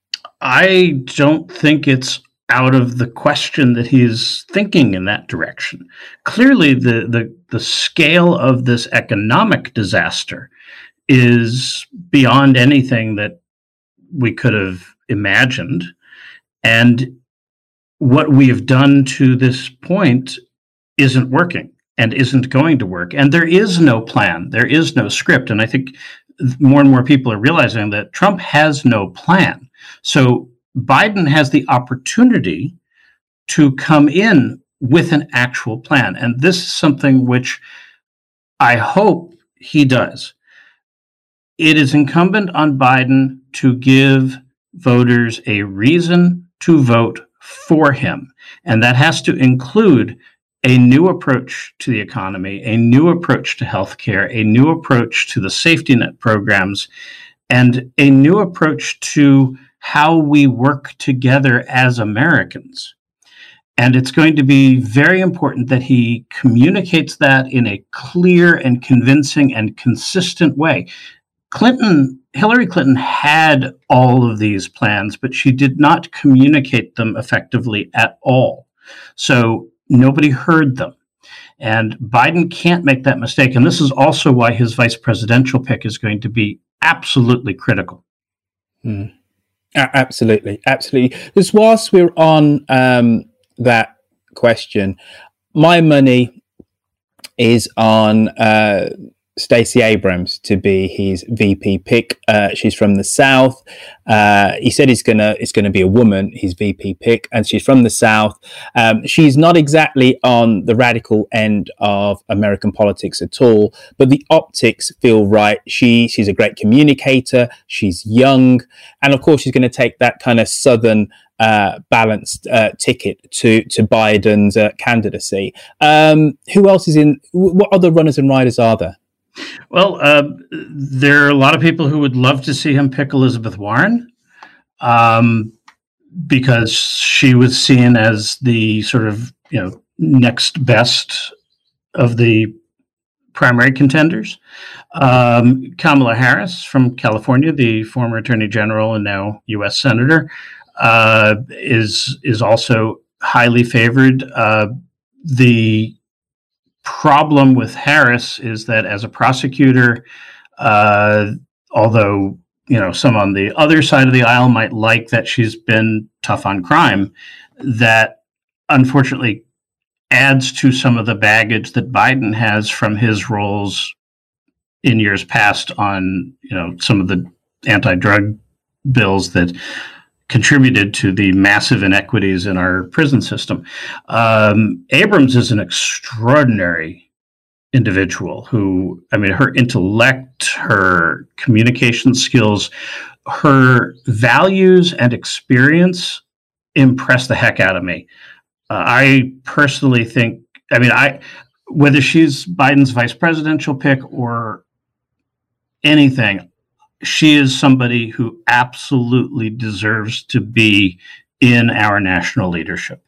I don't think it's out of the question that he's thinking in that direction. Clearly, the scale of this economic disaster is beyond anything that we could have imagined. And what we have done to this point isn't working and isn't going to work. And there is no plan. There is no script. And I think more and more people are realizing that Trump has no plan. So Biden has the opportunity to come in with an actual plan. And this is something which I hope he does. It is incumbent on Biden to give voters a reason to vote for him. And that has to include a new approach to the economy, a new approach to healthcare, a new approach to the safety net programs, and a new approach to how we work together as Americans. And it's going to be very important that he communicates that in a clear and convincing and consistent way. Hillary Clinton had all of these plans, but she did not communicate them effectively at all. So nobody heard them. And Biden can't make that mistake. And this is also why his vice presidential pick is going to be absolutely critical. Absolutely. Because whilst we're on that question, my money is on Stacey Abrams to be his VP pick. She's from the South. He said it's gonna be a woman, his VP pick, and she's from the South. She's not exactly on the radical end of American politics at all, but the optics feel right. She's a great communicator. She's young, and of course, she's going to take that kind of Southern balanced ticket to Biden's candidacy. Who else is in? What other runners and riders are there? Well, there are a lot of people who would love to see him pick Elizabeth Warren, because she was seen as the sort of next best of the primary contenders. Kamala Harris from California, the former Attorney General and now U.S. Senator, is also highly favored. The problem with Harris is that as a prosecutor, although some on the other side of the aisle might like that she's been tough on crime, that unfortunately adds to some of the baggage that Biden has from his roles in years past on some of the anti-drug bills that contributed to the massive inequities in our prison system. Abrams is an extraordinary individual who, her intellect, her communication skills, her values and experience impress the heck out of me. I personally think, whether she's Biden's vice presidential pick or anything, she is somebody who absolutely deserves to be in our national leadership.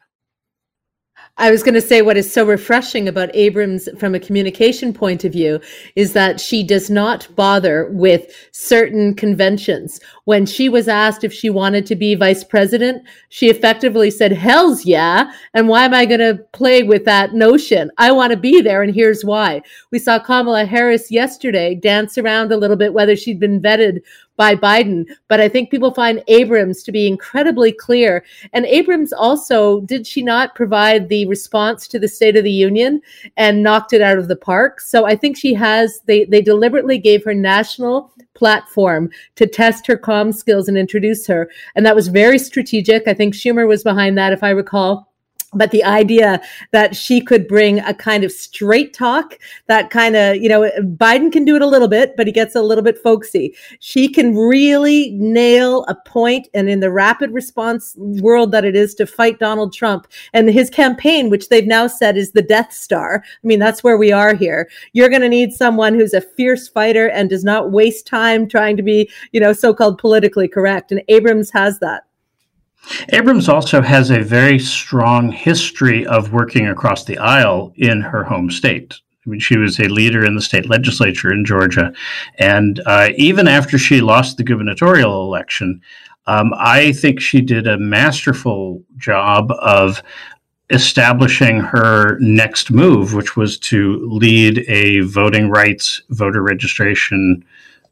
I was going to say what is so refreshing about Abrams from a communication point of view is that she does not bother with certain conventions. When she was asked if she wanted to be vice president, she effectively said, "Hell's yeah. And why am I going to play with that notion? I want to be there, and here's why." We saw Kamala Harris yesterday dance around a little bit whether she'd been vetted by Biden, but I think people find Abrams to be incredibly clear. And Abrams also, did she not provide the response to the State of the Union and knocked it out of the park? So I think she has, they deliberately gave her national platform to test her comm skills and introduce her. And that was very strategic. I think Schumer was behind that, if I recall. But the idea that she could bring a kind of straight talk, that kind of, Biden can do it a little bit, but he gets a little bit folksy. She can really nail a point, and in the rapid response world that it is to fight Donald Trump and his campaign, which they've now said is the Death Star. That's where we are here. You're going to need someone who's a fierce fighter and does not waste time trying to be, so-called politically correct. And Abrams has that. Abrams also has a very strong history of working across the aisle in her home state. She was a leader in the state legislature in Georgia. And even after she lost the gubernatorial election, I think she did a masterful job of establishing her next move, which was to lead a voting rights, voter registration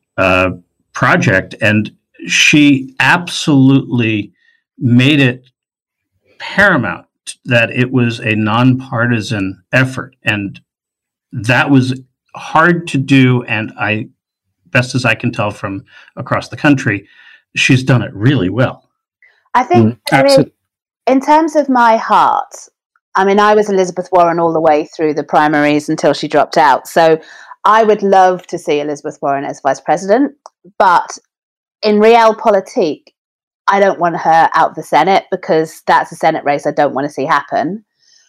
project. And she absolutely made it paramount that it was a nonpartisan effort. And that was hard to do. And best as I can tell from across the country, she's done it really well. I think, in terms of my heart, I was Elizabeth Warren all the way through the primaries until she dropped out. So I would love to see Elizabeth Warren as vice president. But in realpolitik, I don't want her out of the Senate because that's a Senate race I don't want to see happen.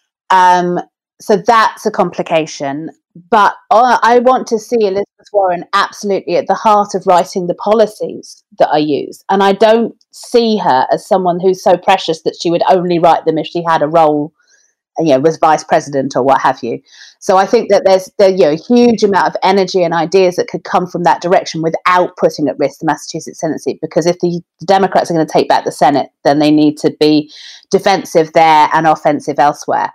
So that's a complication. But I want to see Elizabeth Warren absolutely at the heart of writing the policies that I use. And I don't see her as someone who's so precious that she would only write them if she had a role, was vice president or what have you. So I think that there's a huge amount of energy and ideas that could come from that direction without putting at risk the Massachusetts Senate seat. Because if the Democrats are going to take back the Senate, then they need to be defensive there and offensive elsewhere.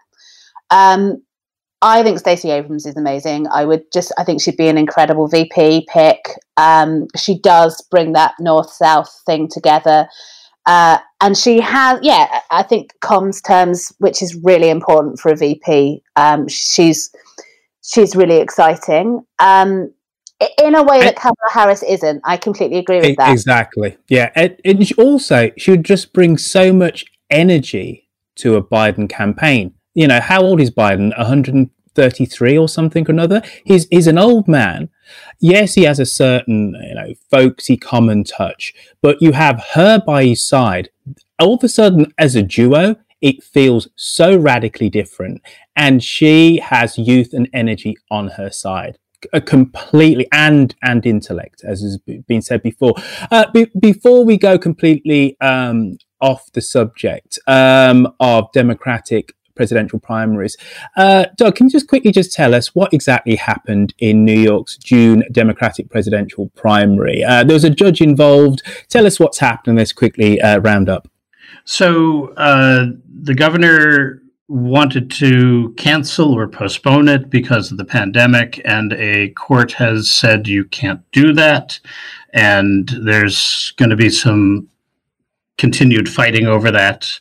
I think Stacey Abrams is amazing. I think she'd be an incredible VP pick. She does bring that North-South thing together. And she has, I think comms terms, which is really important for a VP. She's really exciting. In a way that Kamala Harris isn't. I completely agree with that. Exactly. Yeah. And she would just bring so much energy to a Biden campaign. You know, how old is Biden? 133 or something or another? He's an old man. Yes, he has a certain, folksy common touch, but you have her by his side. All of a sudden, as a duo, it feels so radically different. And she has youth and energy on her side. Completely and intellect, as has been said before. Before we go completely off the subject of Democratic presidential primaries, Doug, can you just quickly tell us what exactly happened in New York's June Democratic presidential primary? There was a judge involved. Tell us what's happened. Let's quickly round up. So the governor wanted to cancel or postpone it because of the pandemic, and a court has said you can't do that, and there's going to be some continued fighting over that.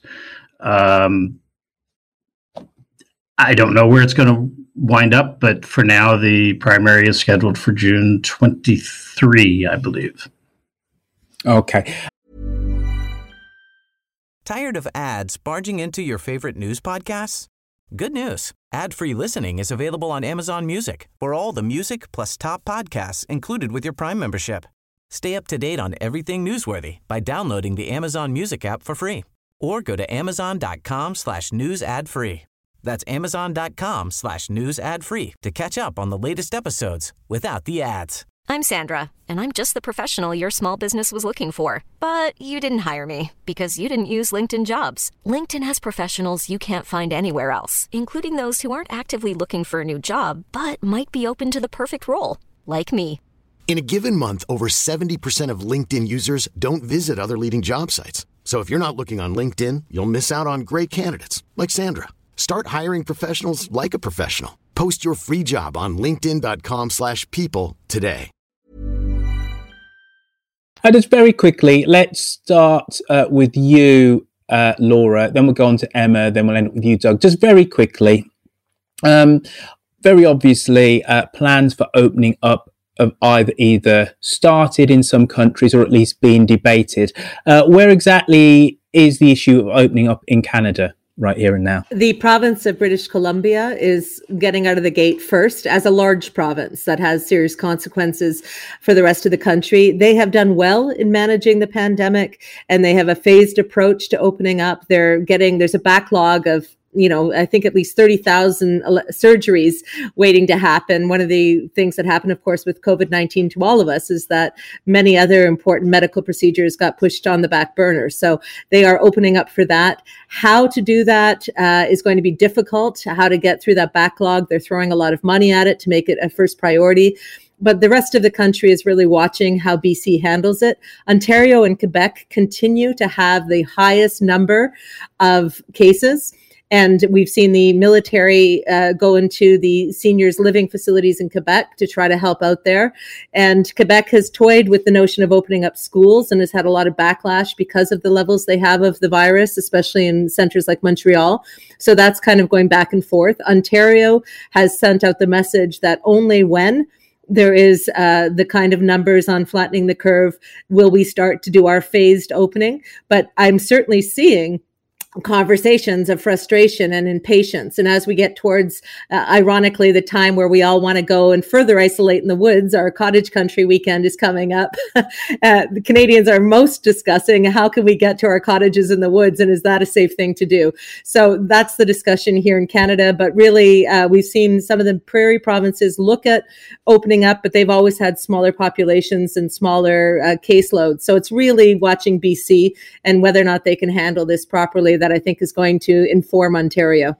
I don't know where it's going to wind up, but for now the primary is scheduled for June 23, I believe. Okay. Tired of ads barging into your favorite news podcasts? Good news. Ad-free listening is available on Amazon Music for all the music plus top podcasts included with your Prime membership. Stay up to date on everything newsworthy by downloading the Amazon Music app for free or go to amazon.com/news ad free. That's amazon.com/news ad free to catch up on the latest episodes without the ads. I'm Sandra, and I'm just the professional your small business was looking for. But you didn't hire me because you didn't use LinkedIn Jobs. LinkedIn has professionals you can't find anywhere else, including those who aren't actively looking for a new job, but might be open to the perfect role, like me. In a given month, over 70% of LinkedIn users don't visit other leading job sites. So if you're not looking on LinkedIn, you'll miss out on great candidates like Sandra. Start hiring professionals like a professional. Post your free job on linkedin.com/people today. Just very quickly, let's start with you, Laura. Then we'll go on to Emma. Then we'll end up with you, Doug. Just very quickly, very obviously, plans for opening up have either started in some countries or at least being debated. Where exactly is the issue of opening up in Canada? Right here and now. The province of British Columbia is getting out of the gate first as a large province that has serious consequences for the rest of the country. They have done well in managing the pandemic, and they have a phased approach to opening up. There's a backlog of I think at least 30,000 surgeries waiting to happen. One of the things that happened, of course, with COVID-19 to all of us is that many other important medical procedures got pushed on the back burner. So they are opening up for that. How to do that is going to be difficult. How to get through that backlog. They're throwing a lot of money at it to make it a first priority. But the rest of the country is really watching how BC handles it. Ontario and Quebec continue to have the highest number of cases. And we've seen the military go into the seniors living facilities in Quebec to try to help out there. And Quebec has toyed with the notion of opening up schools and has had a lot of backlash because of the levels they have of the virus, especially in centers like Montreal. So that's kind of going back and forth. Ontario has sent out the message that only when there is the kind of numbers on flattening the curve will we start to do our phased opening. But I'm certainly seeing conversations of frustration and impatience. And as we get towards, ironically, the time where we all want to go and further isolate in the woods, our cottage country weekend is coming up. The Canadians are most discussing how can we get to our cottages in the woods, and is that a safe thing to do? So that's the discussion here in Canada. But really, we've seen some of the prairie provinces look at opening up, but they've always had smaller populations and smaller caseloads. So it's really watching BC and whether or not they can handle this properly that I think is going to inform Ontario.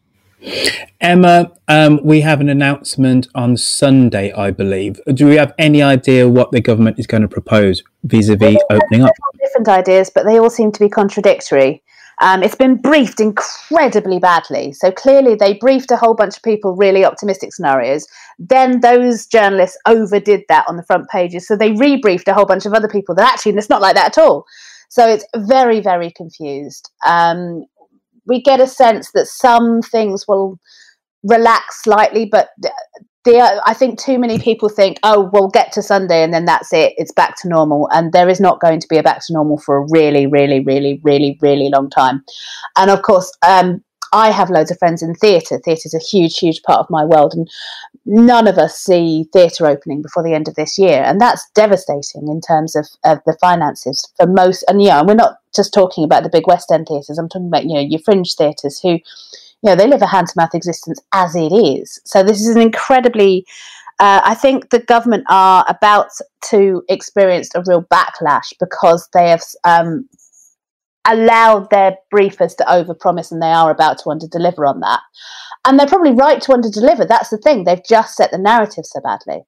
Emma, we have an announcement on Sunday, I believe. Do we have any idea what the government is going to propose vis-a-vis opening up? Different ideas, but they all seem to be contradictory. It's been briefed incredibly badly. So clearly they briefed a whole bunch of people really optimistic scenarios. Then those journalists overdid that on the front pages. So they rebriefed a whole bunch of other people that actually it's not like that at all. So it's very, very confused. We get a sense that some things will relax slightly, but I think too many people think, oh, we'll get to Sunday and then that's it. It's back to normal. And there is not going to be a back to normal for a really, really, really, really, really long time. And of course, I have loads of friends in theatre. Theatre is a huge, huge part of my world. And none of us see theatre opening before the end of this year. And that's devastating in terms of the finances for most. And, and we're not just talking about the big West End theatres. I'm talking about, your fringe theatres who, they live a hand-to-mouth existence as it is. So this is an incredibly, I think the government are about to experience a real backlash because they have allowed their briefers to overpromise and they are about to underdeliver on that. And they're probably right to underdeliver. That's the thing. They've just set the narrative so badly.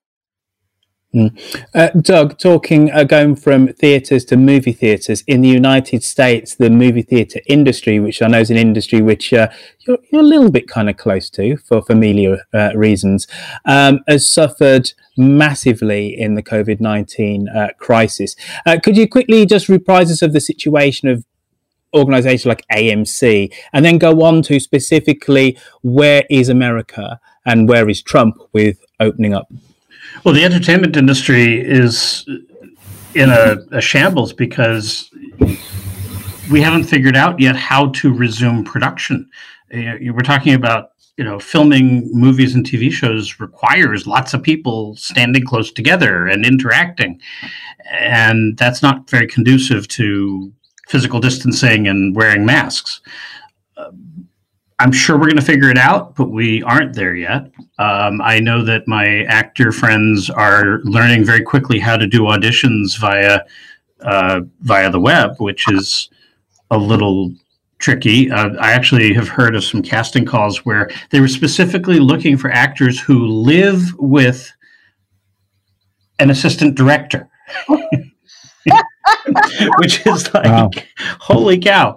Doug, going from theatres to movie theatres, in the United States, the movie theatre industry, which I know is an industry which you're a little bit kind of close to for familiar reasons, has suffered massively in the COVID-19 crisis. Could you quickly just reprise us of the situation of organisations like AMC and then go on to specifically where is America and where is Trump with opening up? Well, the entertainment industry is in a shambles because we haven't figured out yet how to resume production. We're talking about, filming movies and TV shows requires lots of people standing close together and interacting. And that's not very conducive to physical distancing and wearing masks. I'm sure we're going to figure it out, but we aren't there yet. I know that my actor friends are learning very quickly how to do auditions via the web, which is a little tricky. I actually have heard of some casting calls where they were specifically looking for actors who live with an assistant director. Which is like, wow. Holy cow.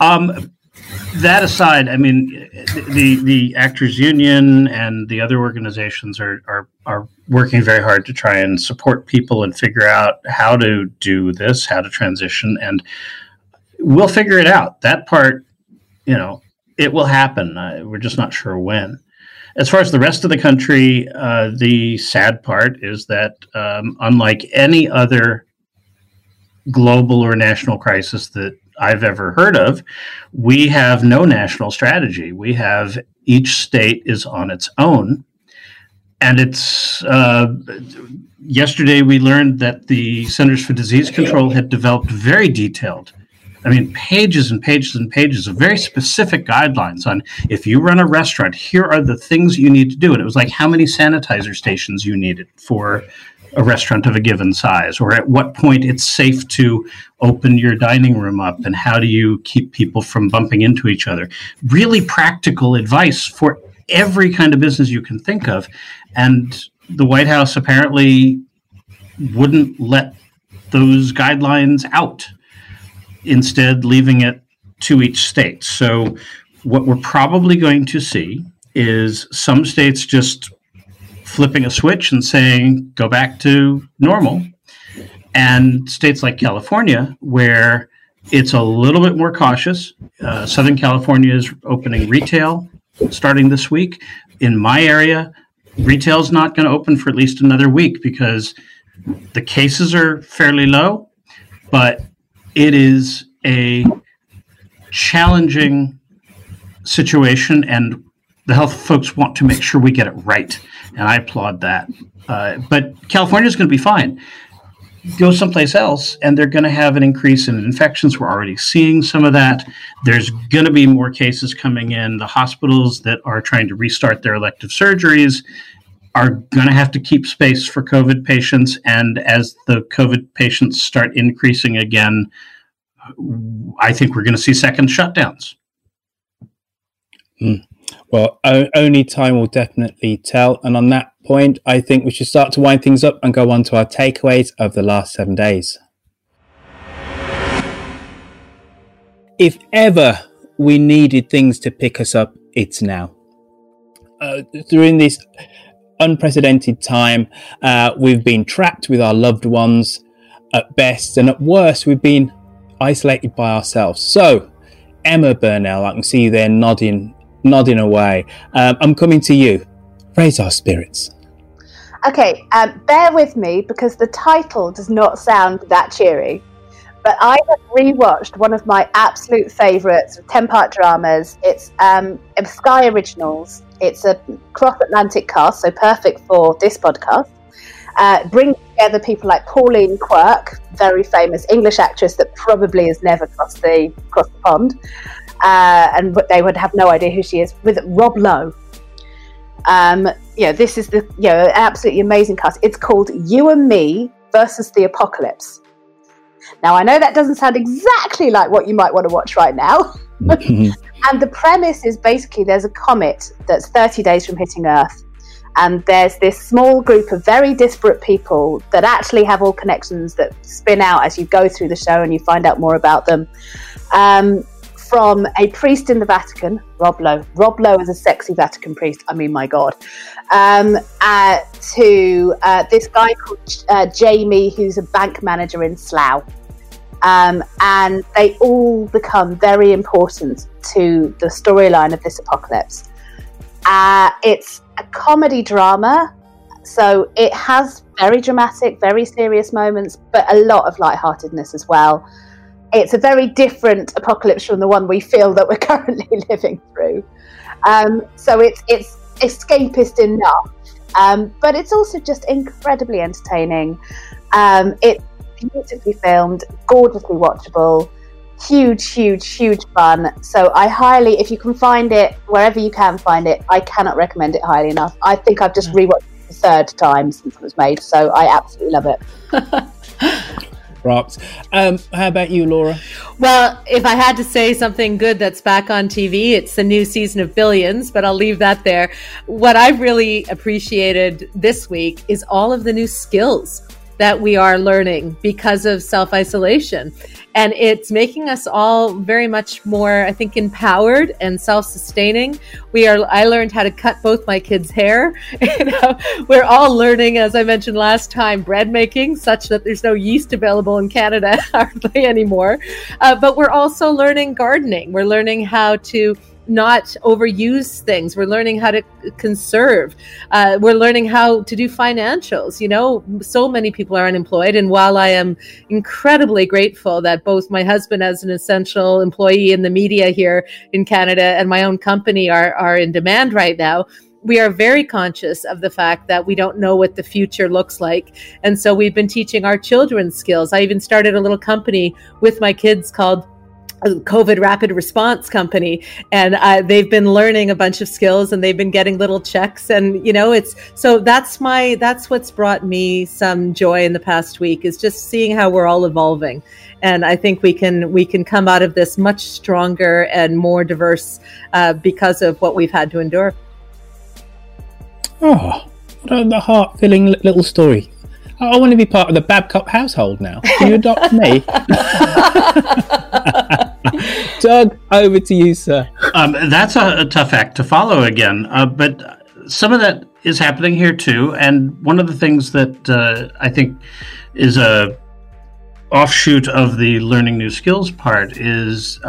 That aside, I mean, the Actors Union and the other organizations are working very hard to try and support people and figure out how to do this, how to transition, and we'll figure it out. That part, it will happen. We're just not sure when. As far as the rest of the country, the sad part is that unlike any other global or national crisis that I've ever heard of, we have no national strategy. We have each state is on its own. And it's yesterday we learned that the Centers for Disease Control had developed very detailed, pages and pages and pages of very specific guidelines on if you run a restaurant, here are the things you need to do. And it was like how many sanitizer stations you needed for a restaurant of a given size, or at what point it's safe to open your dining room up, and how do you keep people from bumping into each other. Really practical advice for every kind of business you can think of. And the White House apparently wouldn't let those guidelines out, instead leaving it to each state. So what we're probably going to see is some states just flipping a switch and saying, go back to normal. And states like California, where it's a little bit more cautious. Southern California is opening retail starting this week. In my area, retail's not going to open for at least another week because the cases are fairly low, but it is a challenging situation, and the health folks want to make sure we get it right. And I applaud that. But California is going to be fine. Go someplace else, and they're going to have an increase in infections. We're already seeing some of that. There's going to be more cases coming in. The hospitals that are trying to restart their elective surgeries are going to have to keep space for COVID patients. And as the COVID patients start increasing again, I think we're going to see second shutdowns. Well, only time will definitely tell. And on that point, I think we should start to wind things up and go on to our takeaways of the last 7 days. If ever we needed things to pick us up, it's now. During this unprecedented time, we've been trapped with our loved ones at best, and at worst, we've been isolated by ourselves. So, Emma Burnell, I can see you there nodding away. I'm coming to you. Raise our spirits. Okay, bear with me because the title does not sound that cheery. But I have rewatched one of my absolute favourites, 10-part dramas. It's Sky Originals. It's a cross-Atlantic cast, so perfect for this podcast. Bring together people like Pauline Quirk, very famous English actress that probably has never crossed the pond, and they would have no idea who she is, with Rob Lowe. This is an absolutely amazing cast. It's called You and Me versus the Apocalypse. Now, I know that doesn't sound exactly like what you might want to watch right now. And the premise is basically there's a comet that's 30 days from hitting Earth. And there's this small group of very disparate people that actually have all connections that spin out as you go through the show and you find out more about them. From a priest in the Vatican, Rob Lowe. Rob Lowe is a sexy Vatican priest. I mean, my God. To this guy called Jamie, who's a bank manager in Slough. And they all become very important to the storyline of this apocalypse. It's a comedy drama, so it has very dramatic, very serious moments, but a lot of lightheartedness as well. It's a very different apocalypse from the one we feel that we're currently living through. So it's escapist enough, but it's also just incredibly entertaining. It's beautifully filmed, gorgeously watchable, huge fun. So I highly, if you can find it, wherever you can find it, I cannot recommend it highly enough. I think I've just rewatched it the third time since it was made, so I absolutely love it. Rocks. How about you, Laura? Well, if I had to say something good that's back on TV, it's the new season of Billions, but I'll leave that there. What I've really appreciated this week is all of the new skills that we are learning because of self-isolation. And it's making us all very much more, I think, empowered and self-sustaining. I learned how to cut both my kids' hair. We're all learning, as I mentioned last time, bread making, such that there's no yeast available in Canada hardly anymore. But we're also learning gardening. We're learning how to not overuse things. We're learning how to conserve. We're learning how to do financials. So many people are unemployed. And while I am incredibly grateful that both my husband as an essential employee in the media here in Canada and my own company are in demand right now, we are very conscious of the fact that we don't know what the future looks like. And so we've been teaching our children skills. I even started a little company with my kids called COVID Rapid Response Company, and they've been learning a bunch of skills, and they've been getting little checks, and that's what's brought me some joy in the past week, is just seeing how we're all evolving. And I think we can come out of this much stronger and more diverse because of what we've had to endure. Oh, what a heart-filling little story. I want to be part of the Babcock household now. Can you adopt me? Doug, over to you, sir. That's a tough act to follow again, but some of that is happening here too. And one of the things that I think is a offshoot of the learning new skills part is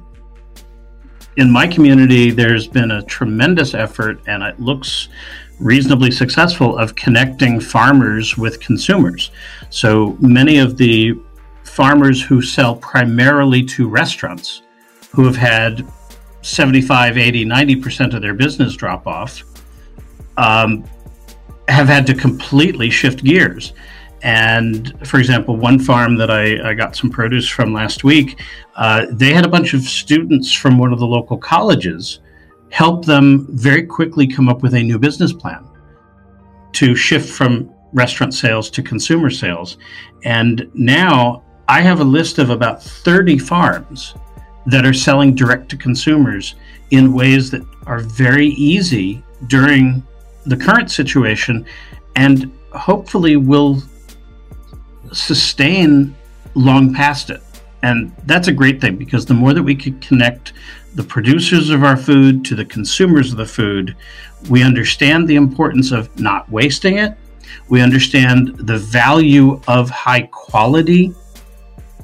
in my community, there's been a tremendous effort, and it looks reasonably successful, of connecting farmers with consumers. So many of the farmers who sell primarily to restaurants, who have had 75, 80, 90% of their business drop off, have had to completely shift gears. And for example, one farm that I got some produce from last week, they had a bunch of students from one of the local colleges help them very quickly come up with a new business plan to shift from restaurant sales to consumer sales. And now I have a list of about 30 farms that are selling direct to consumers in ways that are very easy during the current situation, and hopefully will sustain long past it. And that's a great thing, because the more that we can connect the producers of our food to the consumers of the food, we understand the importance of not wasting it. We understand the value of high quality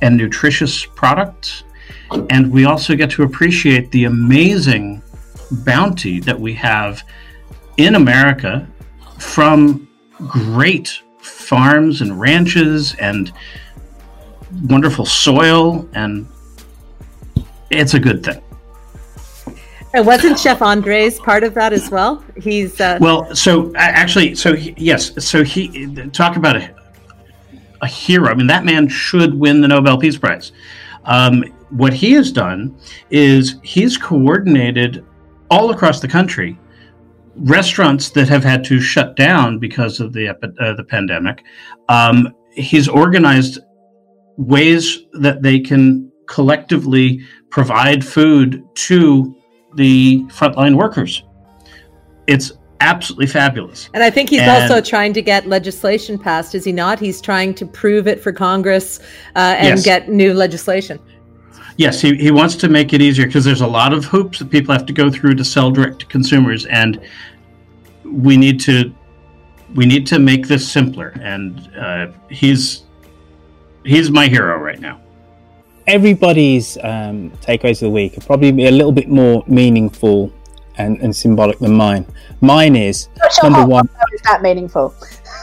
and nutritious products. And we also get to appreciate the amazing bounty that we have in America from great farms and ranches and wonderful soil, and it's a good thing. And wasn't Chef Andres part of that as well? He's well. So actually, yes. So he talk about a hero. I mean, that man should win the Nobel Peace Prize. What he has done is he's coordinated all across the country restaurants that have had to shut down because of the pandemic. He's organized ways that they can collectively provide food to the frontline workers. It's absolutely fabulous. And I think he's also trying to get legislation passed, is he not? He's trying to prove it for Congress and get new legislation. Yes, he wants to make it easier because there's a lot of hoops that people have to go through to sell direct to consumers, and we need to make this simpler. And he's my hero right now. Everybody's takeaways of the week are probably a little bit more meaningful and symbolic than mine. Mine is number one. How is that meaningful?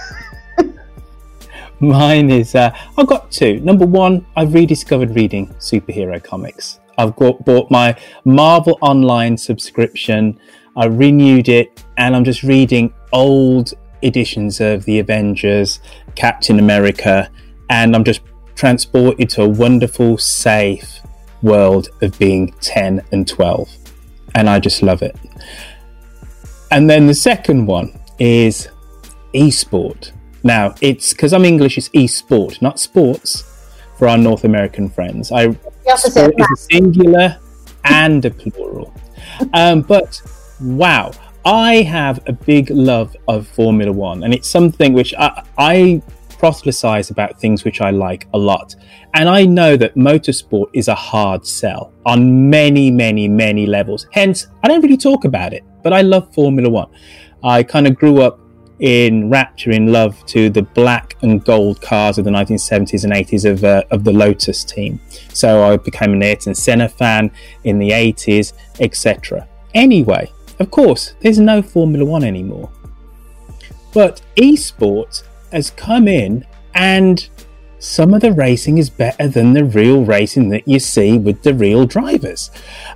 Mine is, I've got two. Number one, I've rediscovered reading superhero comics. I've bought my Marvel Online subscription. I renewed it, and I'm just reading old editions of the Avengers, Captain America, and I'm just transported to a wonderful, safe world of being 10 and 12. And I just love it. And then the second one is esport. Now, it's because I'm English, it's e-sport, not sports, for our North American friends. Sport is a singular and a plural. But, wow, I have a big love of Formula One, and it's something which I proselytize about things which I like a lot. And I know that motorsport is a hard sell on many, many, many levels. Hence, I don't really talk about it, but I love Formula One. I kind of grew up in rapture, in love to the black and gold cars of the 1970s and 80s of the Lotus team. So I became an Ayrton Senna fan in the 80s, etc. Anyway, of course, there's no Formula One anymore. But esports has come in, and some of the racing is better than the real racing that you see with the real drivers.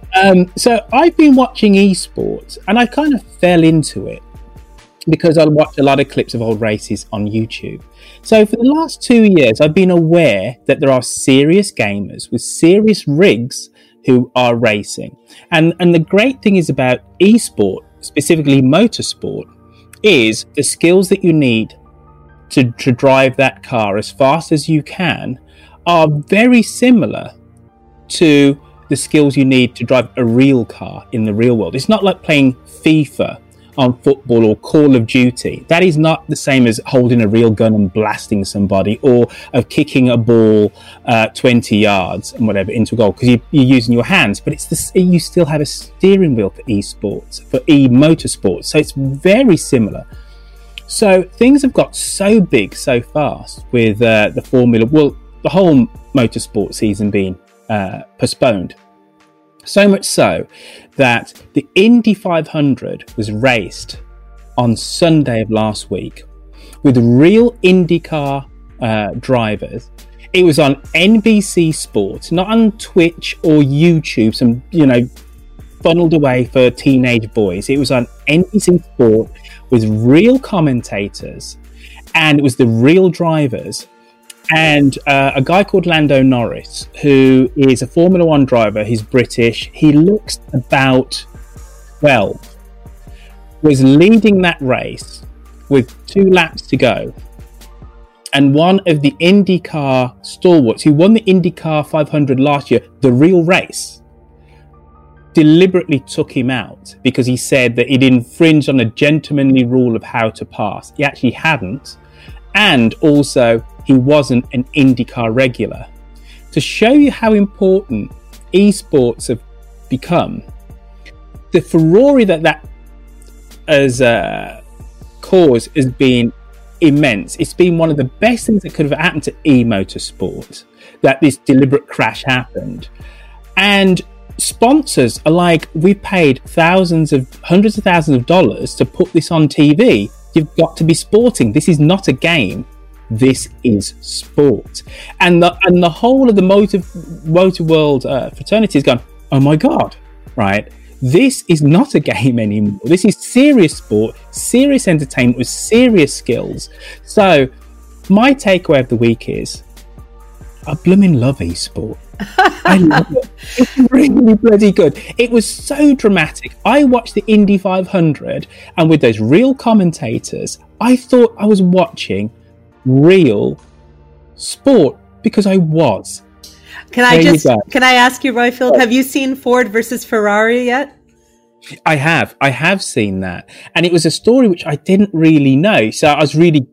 So I've been watching esports, and I kind of fell into it because I watch a lot of clips of old races on YouTube. So for the last 2 years, I've been aware that there are serious gamers with serious rigs who are racing. And the great thing is about esport, specifically motorsport, is the skills that you need to drive that car as fast as you can are very similar to the skills you need to drive a real car in the real world. It's not like playing FIFA on football or Call of Duty. That is not the same as holding a real gun and blasting somebody, or of kicking a ball 20 yards and whatever into a goal, because you're using your hands. But you still have a steering wheel for esports, for motorsports. So it's very similar. So things have got so big so fast with the Formula, well, the whole motorsport season being postponed. So much so that the Indy 500 was raced on Sunday of last week with real IndyCar drivers. It was on NBC Sports, not on Twitch or YouTube, some, funneled away for teenage boys. It was on NBC Sport with real commentators, and it was the real drivers. And a guy called Lando Norris, who is a Formula One driver, he's British, he looks about 12, was leading that race with 2 laps to go. And one of the IndyCar stalwarts, who won the IndyCar 500 last year, the real race, deliberately took him out because he said that he'd infringed on a gentlemanly rule of how to pass. He actually hadn't. And also, he wasn't an IndyCar regular. To show you how important esports have become, the furore that has caused has been immense. It's been one of the best things that could have happened to e-motorsport, that this deliberate crash happened. And sponsors are like, we paid hundreds of thousands of dollars to put this on TV. You've got to be sporting. This is not a game. This is sport. And the whole of the motor world fraternity has gone, oh my God, right? This is not a game anymore. This is serious sport, serious entertainment with serious skills. So my takeaway of the week is, I blooming love e-sport. I love it. It's really bloody good. It was so dramatic. I watched the Indy 500, and with those real commentators, I thought I was watching real sport, because I was. Can I ask you, Roifield, have you seen Ford versus Ferrari yet? I have seen that, and it was a story which I didn't really know. So I was really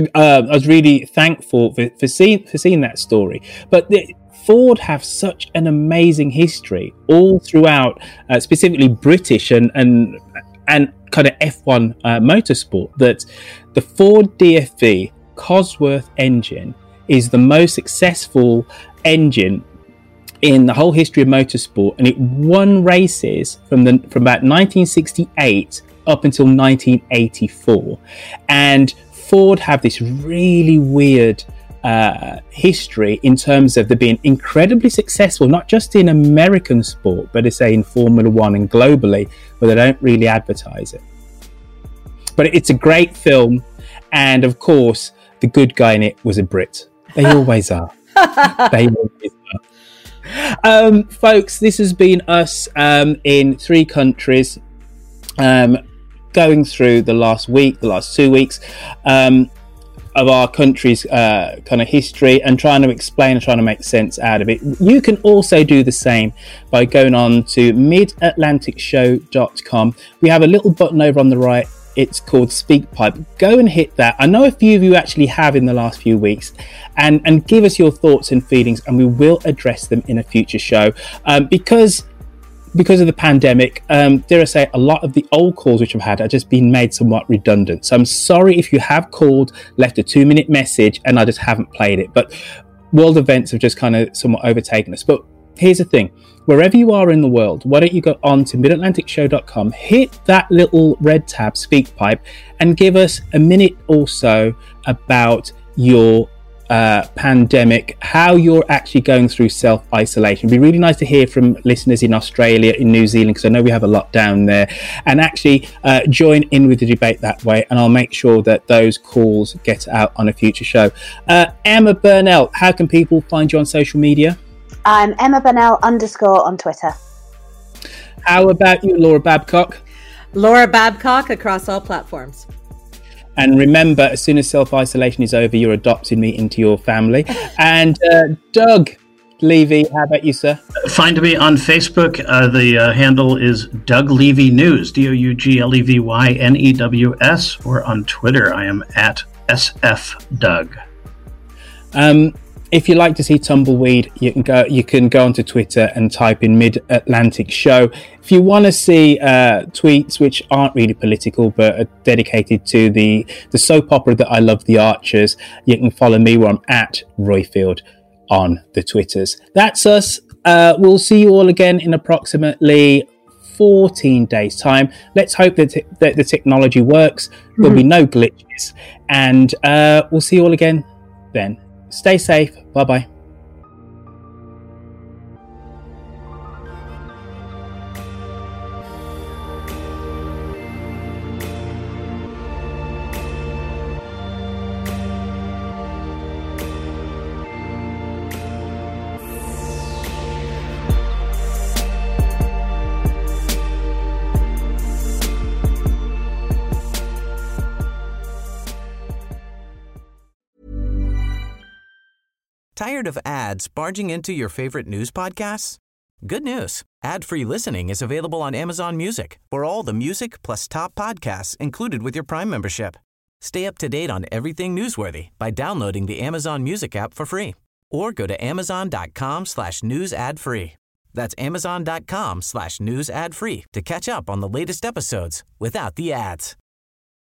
thankful for seeing that story. But Ford have such an amazing history all throughout, specifically British and kind of F1 motorsport, that the Ford DFV Cosworth engine is the most successful engine in the whole history of motorsport, and it won races from about 1968 up until 1984. And Ford have this really weird history in terms of them being incredibly successful, not just in American sport, but say in Formula One and globally, where they don't really advertise it. But it's a great film, and of course, the good guy in it was a Brit. They always are. They always are. Folks, this has been us in 3 countries, going through the last 2 weeks of our country's kind of history, and trying to explain and trying to make sense out of it. You can also do the same by going on to midatlanticshow.com. We have a little button over on the right. It's called SpeakPipe. Go and hit that. I know a few of you actually have in the last few weeks, and give us your thoughts and feelings, and we will address them in a future show. Because of the pandemic, dare I say, a lot of the old calls which I've had are just being made somewhat redundant. So I'm sorry if you have called, left a 2-minute message, and I just haven't played it. But world events have just kind of somewhat overtaken us. But here's the thing. Wherever you are in the world, why don't you go on to midatlanticshow.com, hit that little red tab, SpeakPipe, and give us a minute or so about your pandemic, how you're actually going through self-isolation. It'd be really nice to hear from listeners in Australia, in New Zealand, because I know we have a lot down there, and actually join in with the debate that way, and I'll make sure that those calls get out on a future show. Emma Burnell, how can people find you on social media? I'm Emma Burnell _ on Twitter. How about you, Laura Babcock? Laura Babcock across all platforms. And remember, as soon as self-isolation is over, you're adopting me into your family. And Doug Levy, how about you, sir? Find me on Facebook. The handle is Doug Levy News, DougLevyNews, or on Twitter, I am at SFDoug. If you like to see Tumbleweed, you can go onto Twitter and type in Mid-Atlantic Show. If you want to see tweets which aren't really political but are dedicated to the soap opera that I love, The Archers, you can follow me where I'm at Roifield on the Twitters. That's us. We'll see you all again in approximately 14 days' time. Let's hope that the technology works. There'll be no glitches. And we'll see you all again then. Stay safe. Bye-bye. Tired of ads barging into your favorite news podcasts? Good news. Ad-free listening is available on Amazon Music for all the music plus top podcasts included with your Prime membership. Stay up to date on everything newsworthy by downloading the Amazon Music app for free, or go to amazon.com/news ad free. That's amazon.com/news ad free to catch up on the latest episodes without the ads.